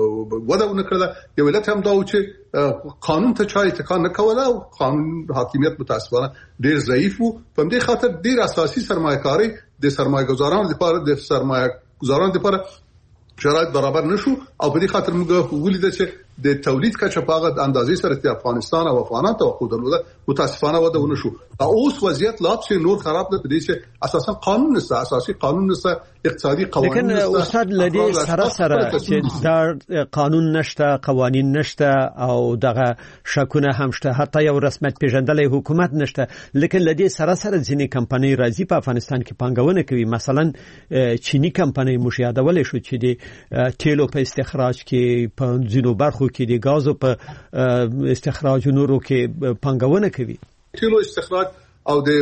وده ونکړه. یو علت هم دا و چې قانون ته چا اتکا نه کوله او قانون حاکمیت متاسفانه ډیر ضعیف وو. په دې خاطر ډیر اساسي سرمایه‌کاري د سرمایه‌ګزارانو لپاره د سرمایه‌ګزارانو لپاره شرایط برابر نشو او په دې خاطر موږ ولیدل چې د تولید کچه په هغه اندازې سره چې افغانستان او افغانان توقع درلوده متاسفانه وده ونشو. اوس وضعیت لا څه نور خراب ده. په دې چې اساسا قانون نشته، اساسي قانون نشته، اقتصادي قوانين نشته. لیکن استاد لدی سره سره چې دا قانون نشته، قوانين نشته او دغه شکونه هم شته، حتی یو رسمیت پیژندلې حکومت نشته. لیکن لدی سره سره ځینې کمپنۍ راځي په افغانستان کې پانګونه کوي. مثلا چینی کمپنۍ مش یادولې شو چې د تیلو په استخراج کې په ځینو برخو کې د غازو په استخراج نورو کې پانګونه کوي. تیلو استخراج او د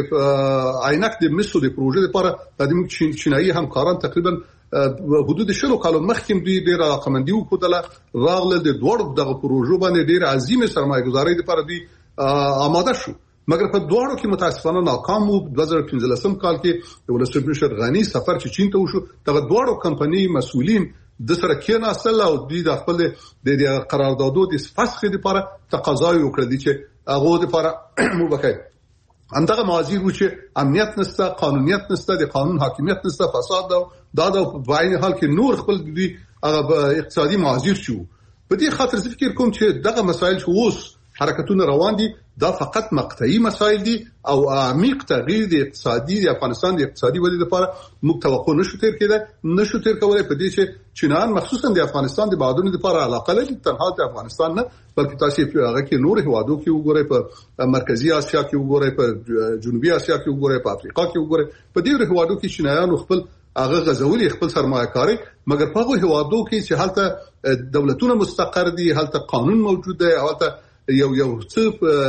عینک د مسو د پروژې لپاره د چینایي همکاران تقریبا حدود شلو کالو مخکې دوی ډیر علاقمندي وکړه. راغله د دوړو دغه پروژو باندې ډیر عظیمه سرمایه‌ګذاري لپاره دوی آماده شو، مګر په دوړو کې متاسفانه ناکام وو. دوه زره پنځلسم کال کې د ولسمشر غنی سفر چې چین ته وشو، دغه دوړو کمپنۍ مسؤلین د سره کېناستل او دوی د خپل د قراردادو د فسخ لپاره تقاضا وکړه چې هغه لپاره مبکې همدغه موازیر و چې امنیت نشته، قانونیت نشته، د قانون حاکمیت نشته، فساد دا د وایي حال کې نور خپل دوی هغه اقتصادي موازیر شو. په دې خاطر فکر کوم چې دغه مسایل چې اوس حرکتونه روان دي دا فقط مقطعي مسایل دي او عمیق تغییر د اقتصادي د افغانستان د اقتصادي ودې لپاره موږ توقع نشو تیر کېده نشو تیر کولای. په دې چې چینان مخصوصا د افغانستان د بادونو لپاره علاقه لري، تنها د افغانستان نه بلکې تاسو په هغه کې نور هوادو کې وګورئ، په مرکزی اسیا کې وګورئ، په جنوبي اسیا کې وګورئ، په افریقا کې وګورئ. په دې هوادو کې چینایان خپل هغه غزولي خپل سرمایه‌کاري، مګر په هغه هوادو کې چې هلته دولتونه مستقر دي، هلته قانون موجود دی، هلته یو یو څه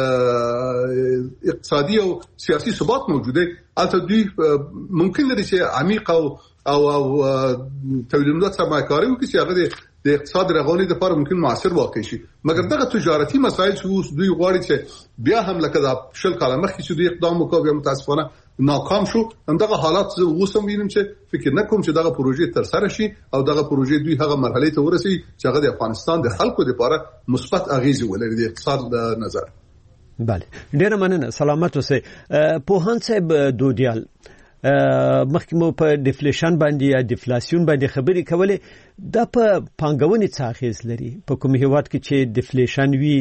اقتصادي او سیاسي ثبات موجود دی، البته دوی ممکن لري چې عمیق او او تولیدات سرمایه‌کاري وکړي چې هغه د اقتصاد رغونې لپاره ممکن موثر واقع شي. مګر دغه تجارتي مسایل چې دوی غواړي چې بیا هم لکه د شل کال مخکې چې دوی اقدام وکړي بیا متاسفانه ناکام شو. همدغه حالات زه اوس هم وینم چې فکر نه کوم چې دغه پروژې تر سره شي او دغه پروژې دوی هغه مرحله ته ورسي چې هغه د افغانستان د خلکو لپاره مثبت اغیزه ولري د اقتصاد نظر. بله، ډیره مننه. سلامت اوسئ. پوهان صاحب دودیال، مخکې مو په ډیفلیشن باندې یا ډیفلاسیون باندې خبرې کولې. دا په پانګونې څه اغیز لري؟ په کوم هیواد کې چې ډیفلیشن وي،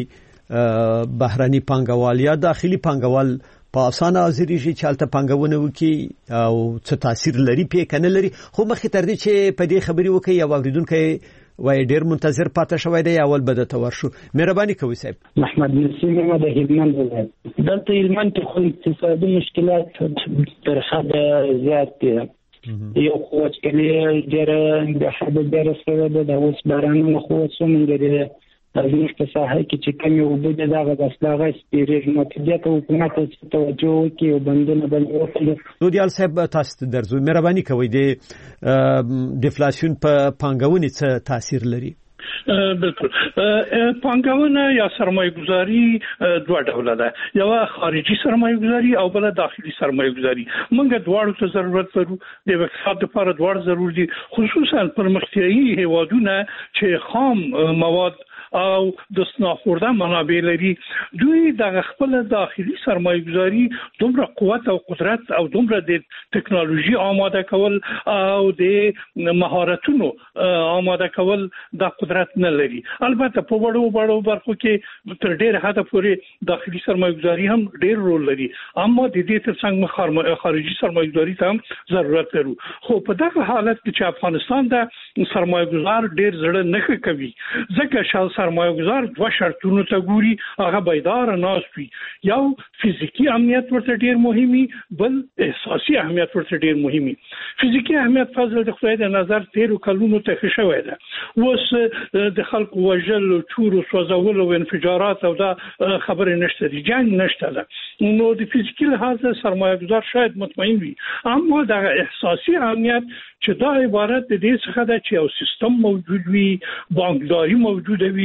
بهراني پانګوال یا داخلي پانګوال په اسانه حاضرېږي چې هلته پانګونه وکړي او څه تاثیر لري پې که نه لري؟ خو مخکې تر دې چې په دې خبرې وکړي یا واورېدونکی وایي ډېر منتظر پاتې شوی دی، اول به درته ورشو. مهرباني کوئ صاحب. محمد نسیم یم د هلمند ولایت. دلته هلمند کې خو اقتصادي مشکلات تر حده زیات دي. یو خو وچکالي ډېره د حده ډېره شوې ده، د اوس بارانونه خو څو موږ د زموږ په ساحه کې چې کمې اوبه دي دغه بس د هغه سپېرېږي. نو دې ته حکومت توجه وکړي او بندونه بند وکړي. دودیال صاحب تاسو ته درځو، مهرباني کوئ د ډیفلاسیون په پانګونې څه تاثیر لري؟ بالکل. پانګونه یا سرمایه‌گذاری دوه ډوله ده، یو خارجي سرمایه‌گذاری او بل داخلي سرمایه‌گذاری. موږ دواړو ته ضرورت لرو. د اقتصاد لپاره دواړه ضروري دي، خصوصا پرمختیایي هیوادونه چې خام مواد او د سناخورده منابع لري. دوی د خپل داخلي سرمایه‌گذاری دومره قوت او قدرت او دومره د ټکنالوژي آماده کول او د مهارتونو آماده کول د قدرت نه لري. البته په وړو وړو برخو کې تر ډېر حد پورې داخلي سرمایه‌گذاری هم ډېر رول لري، اما د دې ترڅنګ خارجي سرمایه‌گذاری ته هم ضرورت لرو. خو په دغه حالت کې چې افغانستان د سرمایه‌گذار ډېر زړه نه کوي، ځکه چې سرمایه‌گذار دوه شرطونو ته ګوري، هغه بیدار ناست وي. یو فزیکی امنیت ورته ډیر مهمي، بل احساسي اهمیت ورته ډیر مهمي. فزیکی اهمیت فضل د خدای د نظر تیرو کلونو ته خښوي ده. اوس د خلکو وژل، چورو سوځول او انفجارات او دا خبره نشته دي، جنگ نشته ده. نو د فزیکی لحاظ سرمایه‌گذار شاید مطمئن وي، اما د احساسي اهمیت چې دا عبارت د دې څخه ده چې یو سیستم موجود وي، بانکداري موجود وي،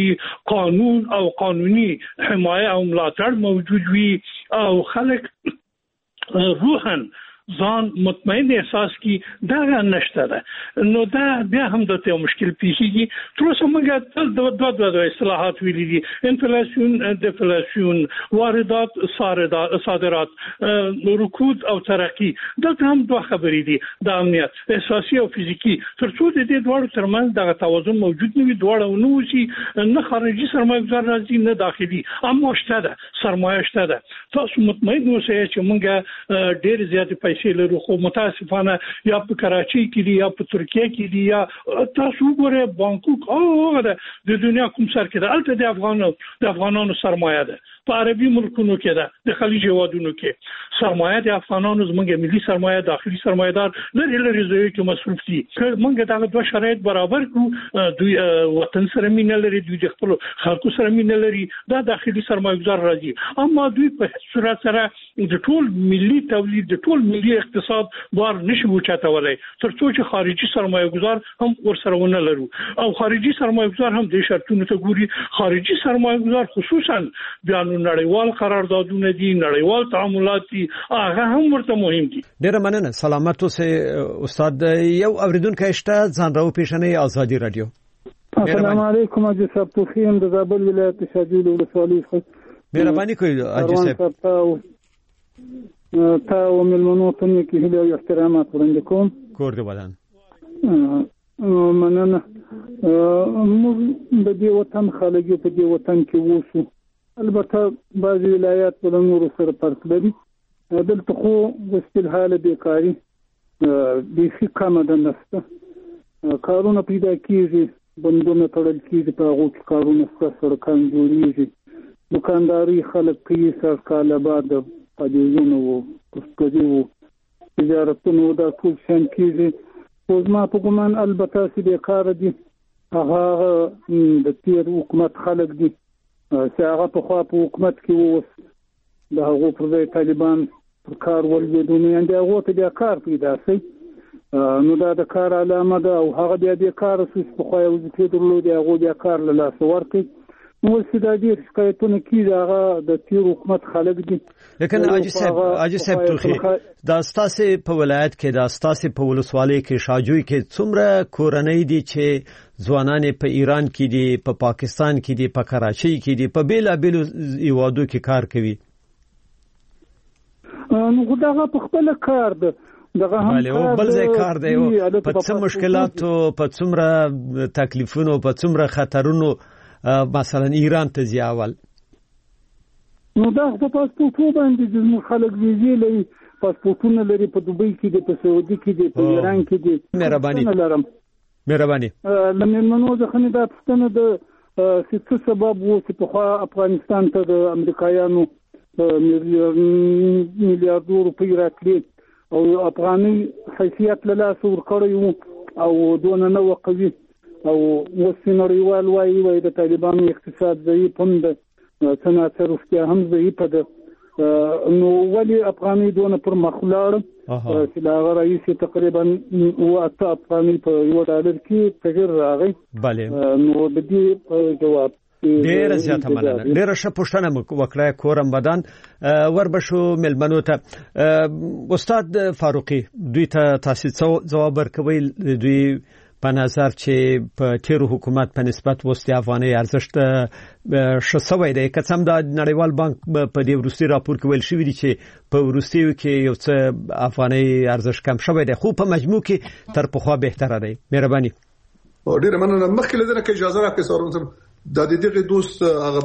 کې قانون او قانوني حمایه او ملاتړ موجود وي او خلک روحاً ځان مطمئن احساس کی دا نشته ده نو دا بیا هم د ته مشکل پیښیږي تر اوسه موږ تل د دوه دوه اصلاحات ویلي دي انفلیشن ډیفلیشن واردات صادرات رکود او ترقی دلته هم دوه خبرې دي د امنیت احساسي او فزیکی تر څو د دې دوه ترمنځ د توازن موجود نه وي دوه نو شي نه خارجي سرمایه‌ګزار راځي نه داخلي اما شته ده سرمایه شته ده تاسو مطمئن اوسئ چې موږ ډېر زیات پیسې لرو خو متاسفانه یا په کراچۍ کې دي یا په ترکیه کې دي یا تاسو وګورئ بانکوک او د دنیا کوم سر کې ده البته د افغانانو د افغانانو سرمایه ده په عربي ملکونو کې ده د خلیج هیوادونو کې سرمایه د افغانانو زموږ ملي سرمایه داخلي سرمایدار لري لري زوی کې مصروف دي موږ دا دوه شرایط برابر کړو دوی وطن سره مینه لري دوی د خپل خلکو سره مینه لري دا داخلي سرمایه‌ګزار راځي اما دوی په صورت سره د ټول ملي تولید د ټول ملي اقتصاد بار نشي وچاتولای ترڅو چې خارجي سرمایه‌ګزار هم ورسره ونه لرو او خارجي سرمایه‌ګزار هم د شرطونو ته ګوري خارجي سرمایه‌ګزار خصوصا بیان نړیوال قراردادونه دي نړیوال تعاملات دي هغه هم ورته مهم دي. ډیره مننه سلامت اوسه استاد یو اوریدونکو شته ځان راو پیښنې ازادي رادیو. السلام علیکم حاجی صاحب توخیم د زابل ولایت شاجوی ولسوالۍ څخه مهرباني کوئ حاجی صاحب تا او ملمنو ته کې هیله او احترامات وړاندې کوم. کور دې ودان مننه موږ د دې وطن خلک په دې وطن کې ووسو البته بعضی ولایات په نورو سره فرق لري دلته خو وستل حاله بیکاری بیخي کمه ده نشته کارونه پیدا کیږي بندونه تړل کیږي په هغو کې کارونه سره سړکان جوړیږي دکانداري خلک کوي سرکاله بعد پدېزونه وو کسکري وو تجارتونه دا ټول شان کیږي خو زما په ګمان البته چې بیکاره دي هغه د تیر حکومت خلک دي چې هغه په خوا په حکومت کې وو د هغو پر ځای طالبان پر کار ولوېدو نو یعنې هغو ته بیا کار پیدا شي نو دا د کار علامه ده او هغه بیا بیکاره شو چې پخوا یې وظیفې درلودې هغو بیا کار له لاسه ورکړي نو اوس چې دا ډېر شکایتونه کېږي هغه د تیر حکومت خلک دي. لیکن حاجي صاحب حاجي صاحب توخي دا ستاسو په ولایت کې دا ستاسو په ولسوالۍ کې شاجوی کې څومره کورنۍ دي چې ځوانان په ایران کې دي په پاکستان کې دي په کراچۍ کې دي په بیل بیل هیوادو کې کار کوي نو دا په خپل کار ده دغه هم بله بل ځای کار دی په څه مشکلاتو په څومره تکلیفونو په څومره خطرونو مثلا ایران ته ځاول نو دا په پاسپورتو باندې د خلک ویزې لري پاسپورتونه لري په دوبۍ کې دي په سعودي کې دي په ایران کې دي مهرباني مهرباني لمنو ځکه نه دا پښتنه د څه سبب وو چې په خوا افغانستان ته د امریکایانو میلیارډ روپۍ راکړي او افغاني حیثیت له لاسه ورکړی او دونه نه وقوي او اوس نړیوال وایي وایي د طالبانو اقتصاد ضعیف هم ده صنعت روغتیا هم ضعیفه ده نو ولې افغاني دونه پر مخ ولاړ چې دا رئیس تقریبا واته افغاني په یو ډالر کې تغیر راغی بله نو د دې جواب ډېر زیاته مننه ډېر ښه پوښتنه وکړه کورم بدن وربشو ملمنو ته استاد فاروقي دوی ته تاسو جواب ورکوي دوی په نظر چې په تیر حکومت په نسبت وستي افغاني ارزښت شسوي دی که څم د نړیوال بانک په دې ورستي راپور کې ویل شوی دی چې په ورستیو کې یو څه افغاني ارزښت کم شوی دی خو په مجموع کې تر پخوا بهتره دی. مهرباني ډېر مننه مخکې له دې کې اجازه راکړئ سوالونه د دې دوست هغه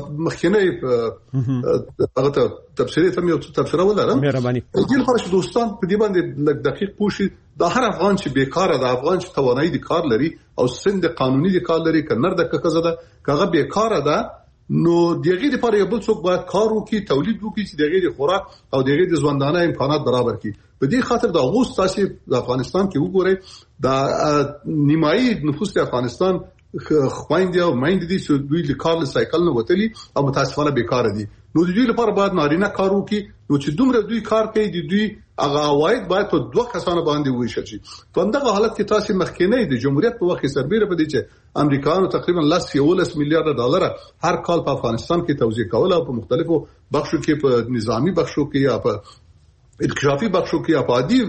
مخکنی هغه ته تفسیری ته یو تفسیر ولرم مهرباني د دې لپاره چې دوستان په دې باندې دقیق پوښي د هر افغان چې بیکاره ده افغان چې توانایي د کار لري او سند قانوني د کار لري کنر د کزه ده کغه بیکاره ده نو دغه لپاره یو بل څوک باید کار وکړي تولید وکړي چې دغه د خوراک او دغه د ژوندانه امکانات برابر کړي په دې خاطر د اوس تاسو د افغانستان کې وګورئ د نیمایي نفوس د افغانستان خويندې او مایندې دي چې دوی د کار له سایکل نه وتلي او متاسفانه بیکاره دي نو دوی لپاره باید نارینه کار وکړي نو چې دومره دوی کار کوي د دوی هغه عواید باید په دوه کسانو باندې وویشل شي. په دغه حالت کې تاسو مخکینه د جمهوریت په وخت سربېره په دې چې امریکایانو تقریبا لس یولس میلیارډ ډالر هر کال په افغانستان کې توزیع کول او په مختلفو بخشو کې په نظامی بخشو کې یا په انکشافي بخشو کې یا په عادي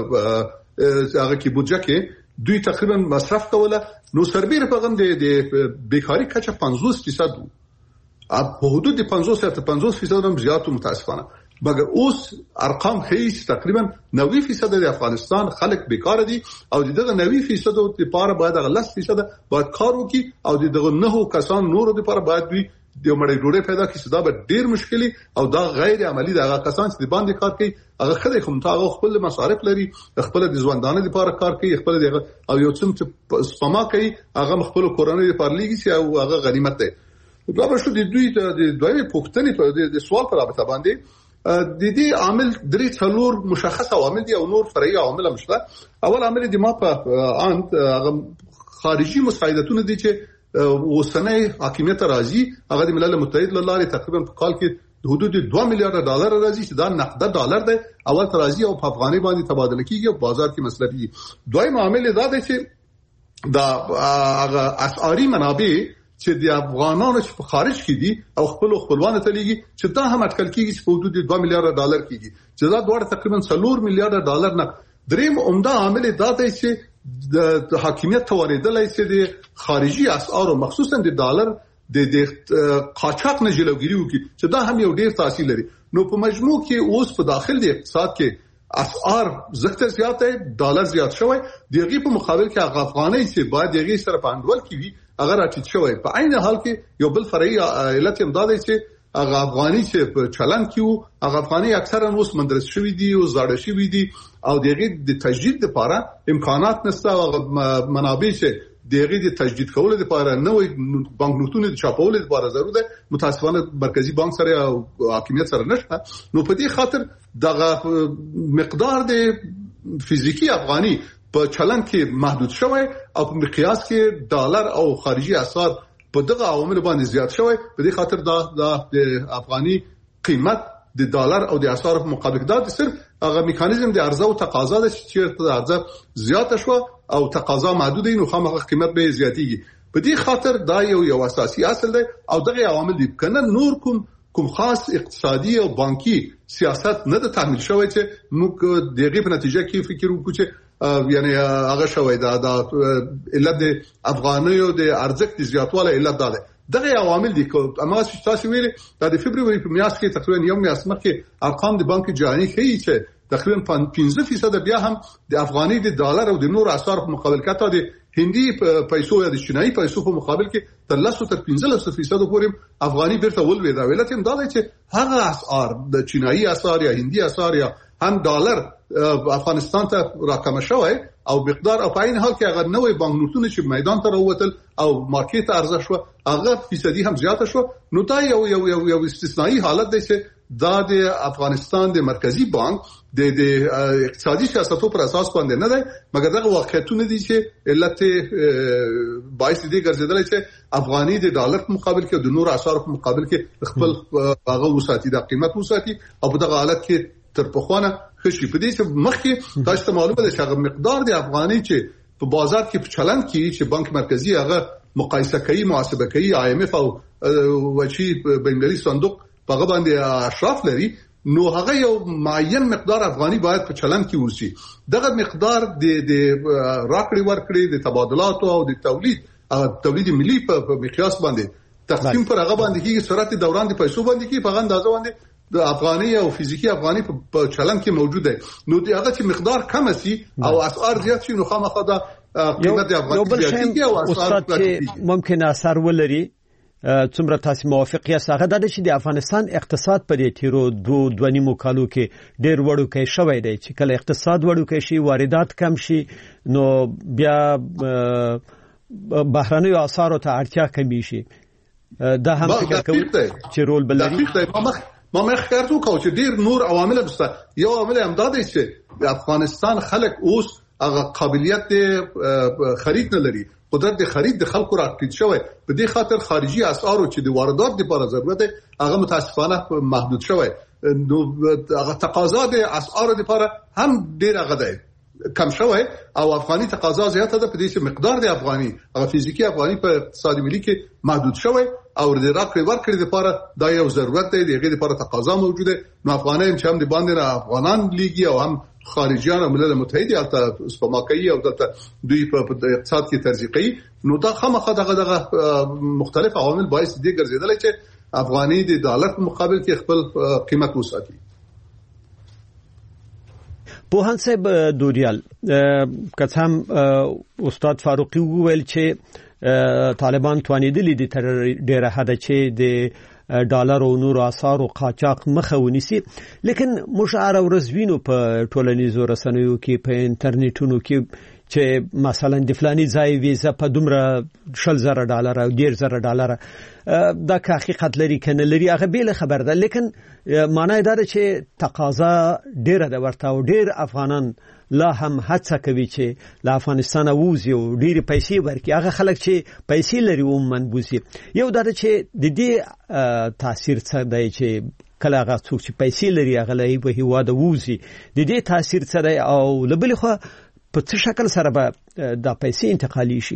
هغه کې بودجه کې دوی تقریبا مصرف کوله. نو سربېره په غند د بیکاری کچه پنځوس فیصد په حدود پنځوس تا پنځوس فیصد هم زیات متاسفانه، مګر اوس ارقام هیڅ تقریبا نوي فیصد د افغانستان خلک بیکار دي او دغه نوي فیصد لپاره باید هغه لس فیصد باید کار وکړي او دغه نه کسان نور لپاره باید دوی د مړی ډوډۍ پیدا کړي. دا به ډیر مشکلي او دا غیر عملی دغه کسان چې باندې کار کوي هغه خدای کوم تا خپل مصارف لري، خپل د ځوانانو لپاره کار کوي، خپل دغه او یو څه سپما کوي، هغه خپل کورنۍ لپاره لګي او هغه غنیمت دی. دا به شو د دوی د دوی پوښتنې په د سوال پر رابطه باندې د دې عامل درې څلور مشخص عوامل دي او نور فرعي عوامل هم شته. اول عامل د ما په ان خارجي مساعدتونه دي چې وسنۍ حاکمیت راځي، هغه د ملل متحد له لارې تقریبا په کال کې حدود دوه میلیارډ ډالر راځي چې دا نقد ډالر دی اول راځي او په افغاني باندې تبادله کیږي او بازار کې مصرفي. دویم عامل دا دی چې دا هغه اسعاري منابع چې د افغانانو چې په خارج کې دي او خپل خپلوان ته لګي چې دا هم اټکل کیږي چې په حدود دوه میلیارډ ډالر کیږي چې دا دوه تقریبا څلور میلیارډ ډالر نه. دریم عمده عامل دا دی چې د حاکمیت توانیدلای چې د خارجي اسعار او مخصوصا د ډالر د د قاچاق نه جلوګیری وکړي چې دا هم یو ډیر تاثیر لري. نو په مجموع کې اوس په داخل د اقتصاد کې اسعار زخت زیات دی، ډالر زیات شوی، دغه په مقابل کې افغانۍ چې باید دغه سره په انډول کې وي اگر اټیټ شوی. په عین حال کې یو بل فرعي علت هم دا دی چې هغه افغاني چې په چلن کې وو هغه افغاني اکثرا اوس مندرس شوی دي او زاړه شوی دي او دغه د تجدید لپاره امکانات نشته او منابع چې دغه د تجدید کولو لپاره نوې بانکنوټونه د چاپولو لپاره ضروري ده. متاسفانه مرکزی بانک سره او حاکمیت سره نشته. نو په دې خاطر دغه مقدار د فزیکی افغاني په چلن کې محدود شوی او په مقیاس کې ډالر او خارجي اسعار په دغه عوامل باندې زیات شوی. په دې خاطر دا د افغاني قیمت د ډالر او د اسعار په مقابل کې دا صرف هغه میکانیزم د عرضه او تقاضا د چې د عرضه زیات شو او تقاضا محدود وي نو خامخا قیمت به زیاتیږي. په دې خاطر دا یو یو اساسي اصل دی او دغه عوامل دي کنه نور کوم کوم خاص اقتصادي او بانکي سیاست نه د تعمیل شوی چې موږ دغه په نتیجه کې فکر وکړو چې یعنی هغه شوی دا د علت د افغانیو د ارزښت زیاتواله علت ده. دغه عوامل دي اما چې تاسو ویلي د فبراير په میاشت کې تقریبا یو میاشت مخکې ارقام د بانک جهاني ښیي چې تقریبا پنځه فیصد بیا هم د افغاني د ډالر او د نور اسعار په مقابل کې ته د هندي پیسو یا د چینایي پیسو په مقابل کې تر لاسو تر پنځه فیصد پورې افغاني بیرته ولوي. دا ویل چې دا دی چې هغه اسعار د چینایي اسعار یا هندي اسعار یا هم ډالر افغانستان ته راکم شوی او مقدار او په عین حال کې هغه نوې بانکنوټونه چې میدان ته راوتل او مارکیټ ارزښت شو هغه فیصدي هم زیات شو. نو دا یو یو یو, یو استثنایی حالت دی چې دا د افغانستان د مرکزی بانک د د اقتصادي سیاستو پر اساس باندې نه دی مګر دغه واقعیتونه دي چې علت باعث دي ګرځیدل چې افغاني د ډالر په مقابل کې د نور اسعار په مقابل کې خپل هغه وساتي د قیمت وساتي او په دغه حالت کې تر پخوانه خشي. په دې چې مخکې تاسو معلومه ده چې هغه مقدار د افغاني چې په بازار کې په چلن کې چې بانک مرکزی هغه مقایسه کوي محاسبه کوي آی ایم اف او وچی بینالمللي صندوق په هغه باندې اشراف لري نو هغه یو معین مقدار افغاني باید په چلن کې وسی. دغه مقدار د د راکړې ورکړې د تبادلات او د تولید تولید ملي په مقیاس باندې تقسیم پر هغه باندې کې سرعت دوران د پیسو باندې کې په اندازه باندې د افغاني او فزیکی افغاني په چلن کې موجود دی. نو د هغه چې مقدار کم شي او اسعار زیات شي نو خامخا دا قیمت د افغاني زیاتېږي او اسعار ممکن اثر ولري. څومره تاسو موافق یاست هغه د چې د افغانستان اقتصاد په دې تیرو دو دوه نیمو کالو کې ډېر وړوکی شوی دی چې کله اقتصاد وړوکی شي واردات کم شي نو بیا بهرنیو اسعارو ته اړتیا کمی شي. دا هم فکر کوي چې رول بلري. ما مخ کارتو کو چې ډیر نور عوامل دسته. یو عامل هم دا دی چې د افغانستان خلک اوس هغه قابلیت خرید نه لري، قدرت د خرید د خلکو راټیټ شوی. په دې خاطر خارجي اسعارو چې د واردات لپاره ضرورت دی هغه متاسفانه محدود شوی. نو هغه تقاضا د اسعار لپاره هم ډیر غده کم شوی او افغاني تقاضا زیاته ده په دې چې مقدار د افغاني هغه فزیکی افغاني په اقتصادي ملي کې محدود شوی او د راکړې ورکړې لپاره دا یو ضرورت دی دغه لپاره تقاضا موجوده نو افغانان چې هم د باندې را افغانان لیګي او هم خارجيان او ملل متحد البته سپماکي او دلته دوی په اقتصاد کې ترزیقي نو دا خامخا دغه مختلف عوامل باعث دي ګرځیدل چې افغاني د ډالر په مقابل کې خپل قیمت وساتي. پوهان صاحب دوریال کڅم استاد فاروقي وویل چې طالبان توانیدلی دي تر ډیره حد چې د ډالر او نور اسعار او قاچاق مخه ونیسي لیکن مشعر او رزوینو په ټولنیزو رسنیو کې په انټرنیټونو کې چې مثلا د فلاني ځای ویزه په دومره شل زره ډالر او ډیر زره ډالر دا که حقیقت لري کنه لري هغه بیل خبر ده لیکن معنی دا چې تقاضا ډیره ده ورته او ډیر افغانان لا هم هڅه کوي چې له افغانستان ووزي او ډیر پیسې ورکړي هغه خلک چې پیسې لري او منبوسي یو دا چې د دې تاثیر څه دی چې کله هغه څوک چې پیسې لري هغه له په هیواد ووزي د دې تاثیر څه دی او لبل خو په څه شکل سره به دا پیسې انتقالي شي؟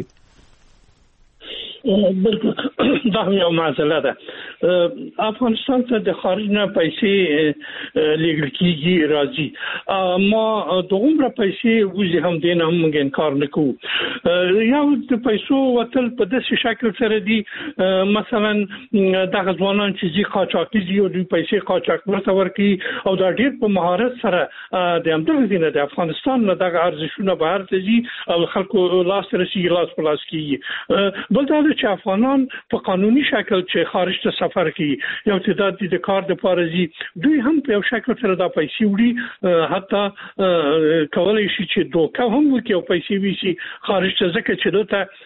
بالکل دا یو مسله ده افغانستان ته د خارج نه پیسې لیږل کیږي راځي ما د عمره پیسې وزي هم دین هم موږ انکار نکوو یو د پیسو وتل په داسې شکل سره دي مثلا دغه ځوانان چې زی قاچاقي دي او د پیسې قاچاق ورته ورکي او دا ډیر په مهارت سره د همدغه دینه د افغانستان نه دغه ارزښتونه بهر ته ځي او خلکو لاس رسیږي لاس په لاس کیږي بل دا چې افغانان په قانوني شکل چې خارج ته سفر کوي یو تعداد د کار د پارزي دوی هم په یو شکل سره دا پیسې وړي حتی کولای شي چې دوکه هم وکړي او پیسې وشي خارج ته ځکه چې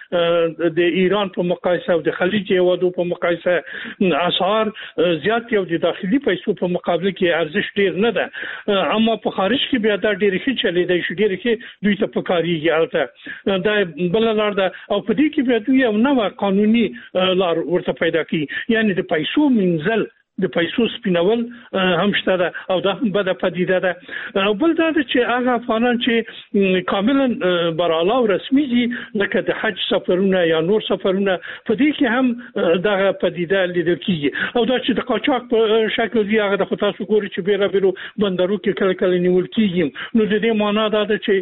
دوی د ایران په مقایسه او د خلیج هیوادو په مقایسه اسعار زیات یو د داخلي پیسو په مقابل کې ارزښت ډیر نه ده اما په خارج کې بیا دا ډیر ښه چلیدای شي ډیر ښه دوی ته پکاريږي البته دا بل لار ده او په دې کې بیا دوی یو نوې قانوني لار ورته پیدا کی یعنی د پیسو منزل د پیسو سپینول هم شته ده او دا هم بده پدیده ده او بل دا چې هغه افغانان چې کاملا براله او رسمي دي لکه د حج سفرونه یا نور سفرونه په دې کې هم دغه پدیده لیدل کیږي او دا چې د قاچاق په شکل دی هغه د خاصو ګوري چې بیره بیرو بندرو کې کله کله نیول کیږي نو د دې معنا دا ده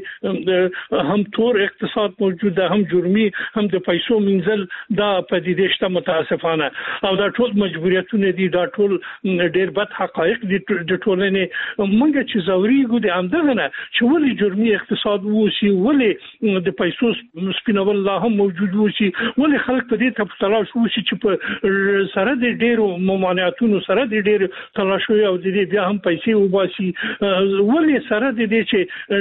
چې هم تور اقتصاد موجود ده هم جرمي هم د پیسو منزل دا پدیده شته متاسفانه او دا ټول مجبوریتونه دي دا ټول ډېر بد حقایق دي د ټولنې موږ چې زوريګو د امدغه نه چې ولې جرمي اقتصاد ووسی ولې د پیسو سپینول لا هم موجود ووسی ولې خلک په دې ته تلاش ووسی چې په سره د ډېرو ممانعتونو سره د ډېر تلاشوي او د دې بیا هم پیسې وباسي ولې سره د دې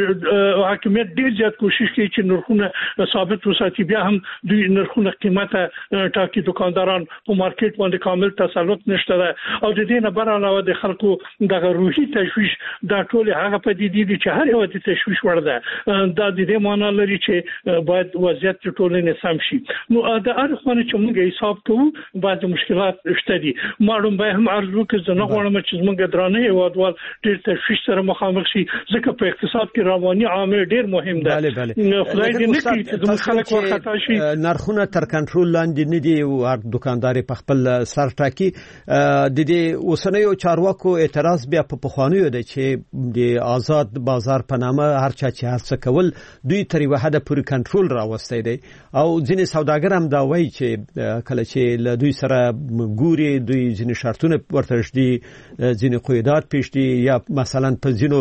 چې حکومت ډېر زیات کوشش کوي چې نرخونه ثابت وساتي بیا هم دوی نرخونه قیمته ټاکي دکانداران په مارکیټ باندې کامل تسلط نشته او د دې نه بر علاوه د خلکو د روحي تشویش دا ټول هغه په دې دي چې هر یو د تشویش ورده دا د دې معنی لري چې باید وضعیت ټولنې سم شي نو د اړخونه چې موږ حساب کوو بعض مشکلات شته دي معلوم به هم ارزو کې زنه غواړم چې موږ درانه هیوادوال ډېر تشویش سره مخامخ شي ځکه په اقتصاد کې رواني عامل ډېر مهم ده بله بله خدای دې نه کړي چې خلک ورخطا شي نرخونه تر کنټرول لاندې نه دي او هر دکاندار په خپل سر ټاکي د دې اوسنیو چارواکو اعتراض بیا په پخوانیو دی چې د آزاد بازار په نامه هر چا چې هر څه کول دوی تر یو حد پورې کنټرول راوستي دی او ځینې سوداګر هم دا وایي چې کله چې له دوی سره ګوري دوی ځینې شرطونه ورته شدي ځینې قیودات پیش دي یا مثلا په ځینو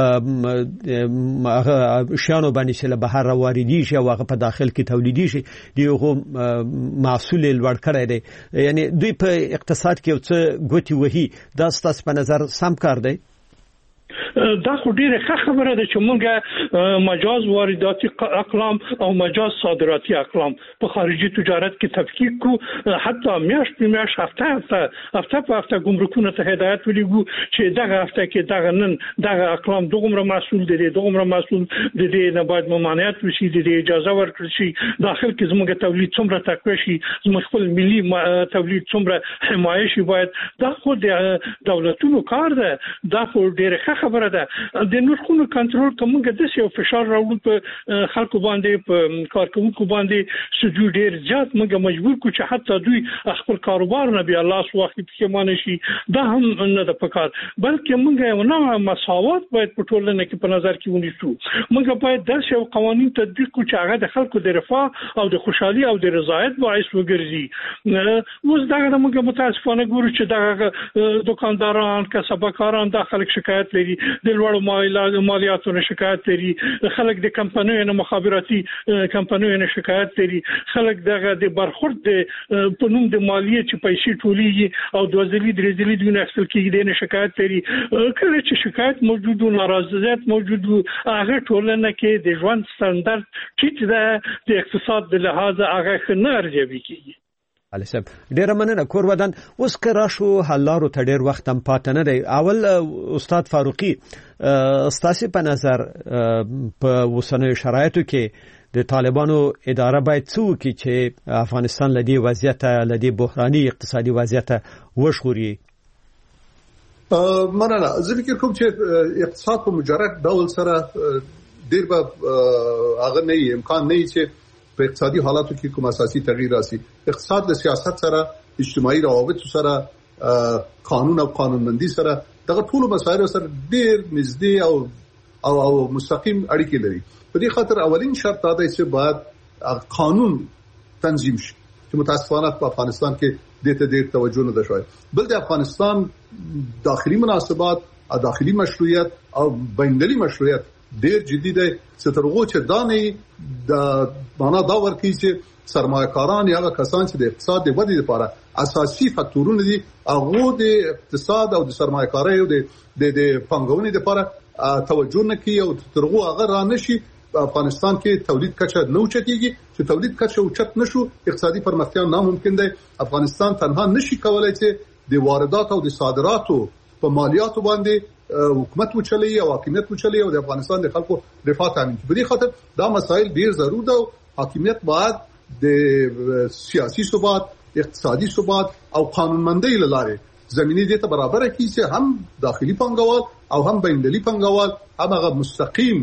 شیانو باندې چې له بهر راوړي شي او هغه په داخل کې تولیدي شي دیغه محصول لوړ کړی دی یعنی دوی په اقتصاد کې څه ګوتی وهي دا ستاسو په نظر سم کار دی؟ دا خو ډیره ښه خبره ده چې موږ مجاز وارداتي اقلام او مجاز صادراتي اقلام په خارجي تجارت کې تفکیک کو، حتی میاشت په میاشت هفته هفته هفته په هفته ګمرکونه ته هدایت ولېږو چې دغه هفته کې دغه نن دغه اقلام دغه مسؤل دي دغه مسؤل د دې نه باید ممانعت وشي، د اجازه ورکړي شي، داخل کې زموږ تولید څومره تقویه شي، زموږ خپل ملي تولید څومره حمایه شي. باید دا خو د دولتونو کار ده، دا خو ډیره ښه خبره ده. د نرخونو کنټرول کومګه د یو فشار راوړل په خلکو باندې، په کارکونکو باندې سجو ډیر زیات موږ مجبور کو چې حتی دوی خپل کاروبار نه بیا لاس واخلي پښیمانه شي. دا هم نه د پکار، بلکې موږ یو نوع مساوات باید په ټولنه کې په نظر کې ونیسو. موږ باید داسې یو قوانين تطبیق کو چې هغه د خلکو د رفاه او د خوشحالي او د رضایت باعث وګرځي. اوس دا موږ متاسفانه ګورو چې دا دکانداران، کسبکاران د خلک شکایت لري، د لوړو مالیاتو نه شکایت لري، خلک د کمپنیو نه مخابراتي کمپنیو نه شکایت لري، خلک دغه د برخورد په نوم د مالیې چې پیسې ټولېږي او د وزلي درېزلي دونه اخیستل کېږي نه شکایت لري. کله چې شکایت موجود او نارضایت موجود هغه ټولنه کې د ژوند ستاندرد ټیټ ده، د اقتصاد د لحاظ هغه نه ارزیابي کېږي. علي صاحب ډیر مننه. کور ودان اوس کرا شو حلارو ته ډیر وخت هم پاتې نه دی. اول استاد فاروقي ستاسو په نظر په وسنوي شرایطو کې د طالبانو اداره باید څه وکړي چې افغانستان لدی وضعیت لدی بحراني اقتصادي وضعیت وښوري؟ مننه. زه فکر کوم چې اقتصاد په مجرد ډول سره ډیر به هغه نه امکان نه چې په اقتصادي حالاتو کې کوم اساسي تغییر راسي. اقتصاد د سیاست سره، اجتماعي روابط سره، قانون او قانونمندي سره، دغه ټول مسایل سره ډیر نږدې او او او مستقیم اړیکې لري. په دې خاطر اولین شرط دا دی چې باید قانون تنظیم شي، چې متاسفانه په افغانستان کې د ته ډیر توجه نه ده شوی. بل د افغانستان داخلي مناسبات او داخلي مشروعیت او بین‌المللي مشروعیت ډیر جدي دی، چې ترغو چې دا نه د معنا دا ورکړي چې سرمایه‌کاران یا کسان چې د اقتصاد د ودې لپاره اساسي فاکتورونه دي، هغه د اقتصاد او د سرمایه‌کارۍ او د د پنګونې لپاره توجه نه کوي او ترغو هغه را نشي. افغانستان کې تولید کچه نه اوچتېږي، چې تولید کچه اوچت نشو اقتصادي پرمختیا ناممکن دی. افغانستان تنها نشي کولای چې د واردات او د صادراتو په مالیاتو باندې حکومت وچلي او حاکمیت وچلي او د افغانستان د خلکو رفاه تامین کړي. په دې خاطر دا مسایل ډیر ضروري ده. حاکمیت باید د سیاسي ثبات، اقتصادي ثبات او قانونمندۍ لاره زمینه دې ته برابر کړي چې هم داخلي پنګوال او هم بین‌المللي پنګوال، هم هغه مستقیم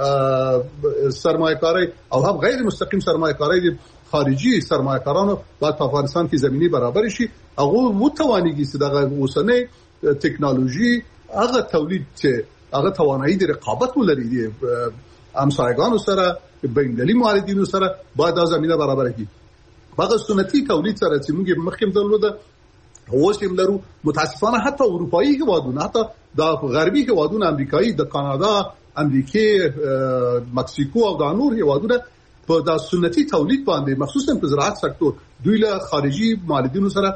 سرمایه‌کاري او هم غیر مستقیم سرمایه‌کاري د خارجي سرمایه‌کارانو باید په افغانستان کې زمینه برابر شي. هغه وتوانیږي چې دغه اوسنۍ ټکنالوژي هغه تولید چې هغه توانایي د رقابت ولري دي همسایگانو سره، بین‌المللي موردینو سره باید دا زمینه برابر کړي. هغه سنتي تولید سره چې موږ مخکې درلوده اوس هم لرو. متاسفانه حتی اروپایي هیوادونه، حتی د غربي هیوادونه، امریکایي، د کانادا، امریکای، مکسیکو او د نور هیوادونه په د سنتي تولید باندې مخصوصا په زراعت سکتور دوی له خارجي موردینو سره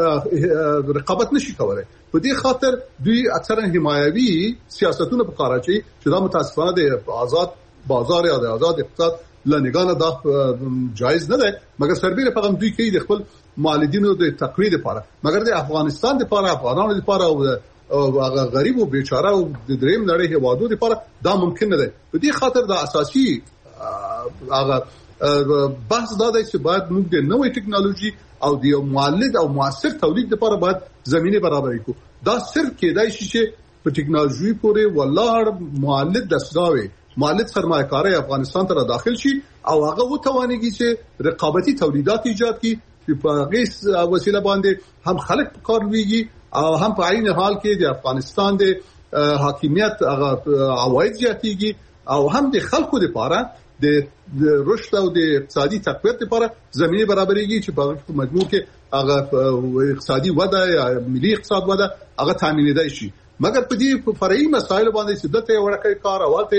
رقابت نشي کولای. په دې خاطر دوی اکثرا حمایوي سیاستونه په کار اچي چې دا متاسفانه د آزاد بازار یا د آزاد اقتصاد لنګانه دا جایز نه ده. مګر سربېره پیغام دوی کوي د خپل موردینو د تقوید لپاره، مګر د افغانستان لپاره، افغانانو لپاره او هغه غریب او بیچاره او د دریم نړۍ هیوادو لپاره دا ممکن نه ده. په دې خاطر دا اساسي هغه بحث دا دی چې باید موږ د نوې ټکنالوژي او د مولد او موثر تولید لپاره باید زمينه برابر کړو. دا صرف کېدای شي چې په ټکنالوژي پورې ولاړ مولد دستګاوي، مولد سرمایه‌کاري افغانستان ته داخل شي او هغه وتوانيږي چې رقابتي تولیدات ایجاد کړي چې په غیس وسیله باندې هم خلک کار ویږي او هم په عین حال کې د افغانستان د حاکمیت هغه عواید زیاتېږي او هم د خلکو لپاره د رشد او د اقتصادي تقویت لپاره زمینه برابرېږي چې په مجموع کې هغه اقتصادي وده یا ملي اقتصاد وده هغه تامینېدای شي. مګر په دې فرعي مسایل باندې چې دته ورکه کار اواته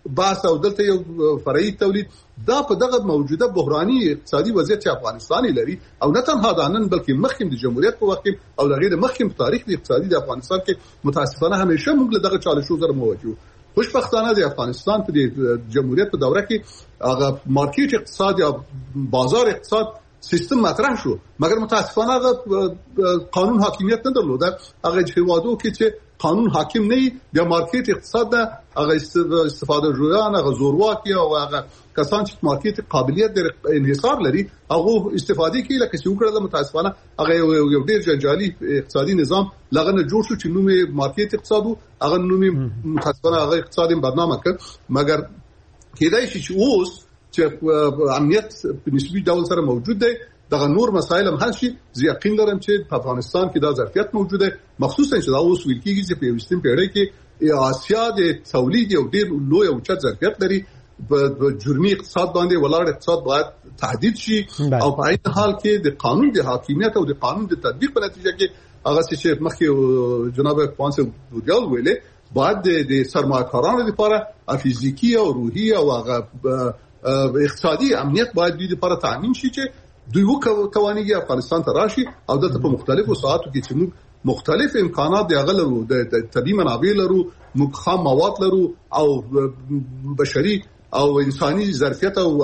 بحث او دلته یو فرعي تولید دا په دغه موجوده بحراني اقتصادي وضعیت چې افغانستان لري او نه تنها دا نن بلکې مخکې د جمهوریت په وخت او لغیر مخکې په تاریخ د اقتصادي د افغانستان کې متاسفانه همیشه موږ له دغه چالشونو سره مواجه. خوشبختانه د افغانستان په جمهوریت په دوره کې هغه مارکیټ اقتصاد یا بازار اقتصاد سیستم مطرح شو، مګر متاسفانه هغه قانون حاکمیت نه درلوده. هغه هیوادو کې چې قانون حاکم نه یا مارکیټ اقتصاد نه هغه استفاده جویان هغه زورواکي او هغه کسان چې مارکیټ قابلیت د انحصار لري هغه استفاده کوي، لکه چې وکړه متاسفانه هغه یو ډیر جنجالي اقتصادي نظام لغنه جوړ شو چې نومي مارکیټ اقتصاد هغه نومي متاسفانه هغه اقتصادي بدنامه کړ. مګر کېدای شي چې اوس چې امنیت په نسبی ډول سره موجود دی دغه نور مسایل هم حل شي. زه یقین لرم چې په افغانستان کې دا ظرفیت موجود دی، مخصوصا چې دا اوس ویل کېږي چې په یوستین پیړۍ کې آسیا د تولید یو ډیر لوی او چت ظرفیت لري. په جرمي اقتصاد باندې ولاړ اقتصاد باید تهدید شي او په عین حال کې د قانون د حاکمیت او د قانون د تطبیق په نتیجه کې هغه چې مخکې جناب پانسه بودیال ویلې باید د سرمایه‌کارانو لپاره فزیکی او روحي او هغه اقتصادي امنیت باید دوی لپاره تامین شي چې دوی وکوانیږي افغانستان ته راشي او دلته په مختلفو ساعتو کې چې موږ مختلف امکانات دی هغه لرو، د طبي منابع لرو، موږ خام مواد لرو او بشري او انساني ظرفیت او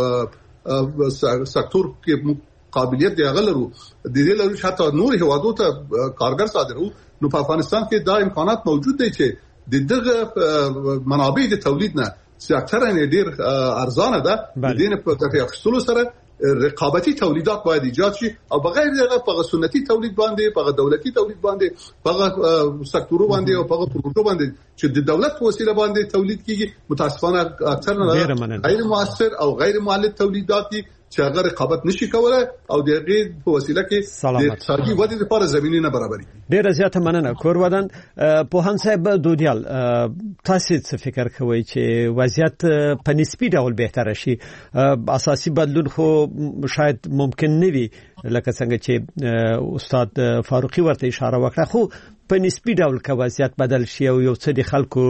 سکتور کې قابلیت دی هغه لرو. د دې لرو چې حتی نور هیوادو ته کارګر صادرو. نو په افغانستان کې دا امکانات موجود دي چې د دغه منابع د تولید نه چې اکثره ډیر ارزانه ده د دې په ګټه اخیستلو سره رقابتي تولیدات باید ایجاد شي او بغیر دغه په سنتي تولید باندې په دولتي تولید باندې په سکتورو باندې او په پروژو باندې چې د دولت په وسیله باندې تولید کیږي متاسفانه اکثر نه غیر مؤثر او غیر مؤلد تولیدات دي چې هغه رقابت نشي کولای او د غیر په وسیله کې د اقتصادي ودې لپاره زمينه نه برابري. ډیره زیاته مننه کور ودان. پوهان صاحب دودیال تاسو څه فکر کوئ چې وضعیت په نسبی ډول بهتر شي؟ اساسي بدلون خو شاید ممکن نه وي لکه څنګه چې استاد فاروقي ورته اشاره وکړه، خو په نسبی ډول که وضعیت بدل شي او یو څه د خلکو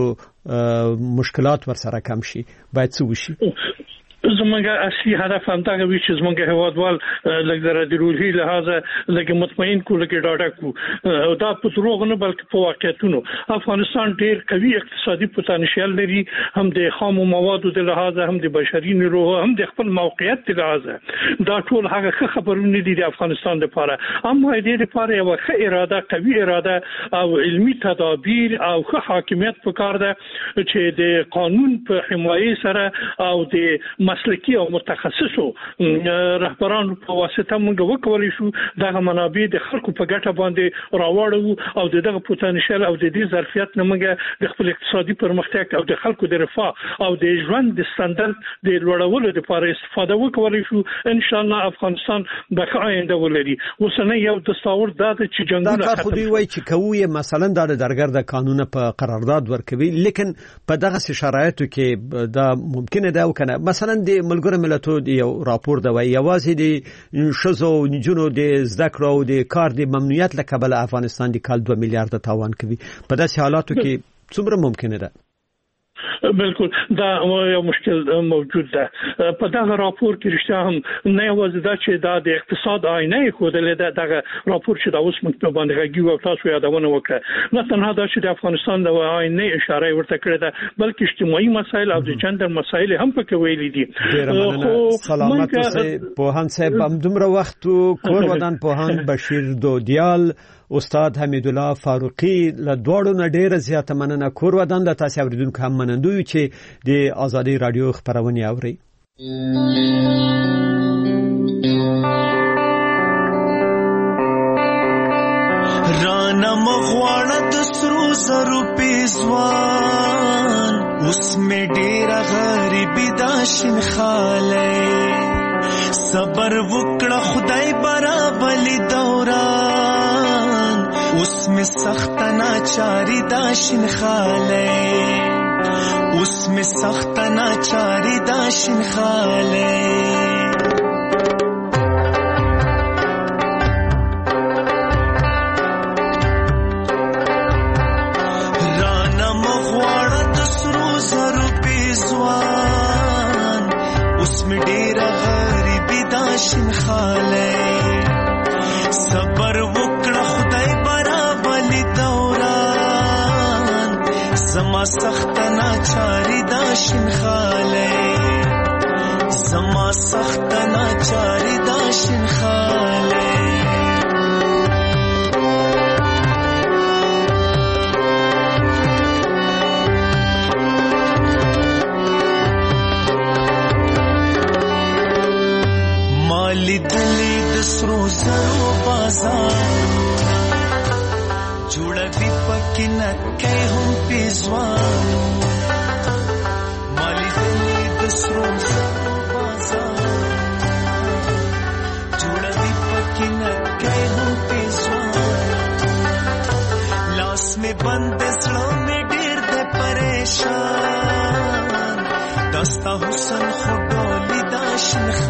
مشکلات ورسره کم شي باید څه وشي؟ زمونږ اصلي هدف هم دا وي چې زمونږ هیوادوال لږ د روحي لحاظه لږ مطمئن کو لږ ډاډه کو او دا په دروغ نه بلکې په واقعیتونو. افغانستان ډیر قوي اقتصادي پوتانسیل لري، هم د خام موادو د لحاظه هم د بشري نیرو هم د خپل موقعیت د لحاظه. دا ټول هغه خبرونه دي د افغانستان لپاره، اما دې لپاره یو ښه اراده، قوي اراده او علمي تدابیر او ښه حاکمیت پکار ده چې د قانون په حمایت سره او د مسلکی او متخصصو رهبرانو په واسطه موږ وکولای شو دغه منابع د خلکو په ګټه باندې راوړو او دغه پوتانسیل او د دې ظرفیت نه موږ د خپل اقتصادي پرمختګ او د خلکو د رفاه او د ژوند د ستاندرد د لوړولو لپاره استفاده وکولای شو. ان شاء الله افغانستان د آینده ولري. وسنه یو دستور داد چې جنگونه خو دی وای چې کوی مثلا د درګر د قانون په قرارداد ورکوي، لیکن په دغه شرایطو کې دا ممکنه ده او کنه. مثلا د ملګرو ملتونو د یو راپور دا وایي یوازې د شزو نجونو د زده کړو او د کار د ممنوعیت له کبله افغانستان د کال دوه میلیارډ تاوان کوي. په داسې حالاتو کې څومره ممکنه ده؟ بالکل دا یو مشکل موجود ده. په دغه راپور کې رښتیا هم نه یوازې دا چې دا د اقتصاد آینه ښودلې ده، دغه راپور چې دا اوس موږ په باندې غږی او تاسو یادونه وکړه، نه تنها دا چې د افغانستان د آینه اشاره ورته کړې ده بلکې اجتماعي مسایل او د جندر مسایل هم پکې ویلي دي. خو سلامت اوسئ پوهان صاحب. هم دومره وخت کور ودان پوهان بشیر دودیال، استاد حمید الله فاروقي له دوړو نه ډیره زیاته مننه. کور ودان له تاسو اوریدونکو هم منندوی چې د آزادي رادیو خبرونه اوري. رانا مغواړه د سرو زرو پیزوان اوس می ډیره غریبی داشن خاله صبر وکړه خدای برابرلی دوران اوس می سخت ناچاری داشن خاله اوس می سخت ناچاری داشن خاله رانا مغواړه د سرو زرو پیزوان سخت ناچاری داشن خاله زما سخت ناچاری داشن خاله مالی دلی دسرو زرو بازار جوړه وی پکې نکې هم پیزوانو مالی دلی دسرو زرو بازار جوړه وی پکې نکې هم پیزوانو لاس می بند سړو می ډیر د پریشان دستا حسن خو ډولې داشن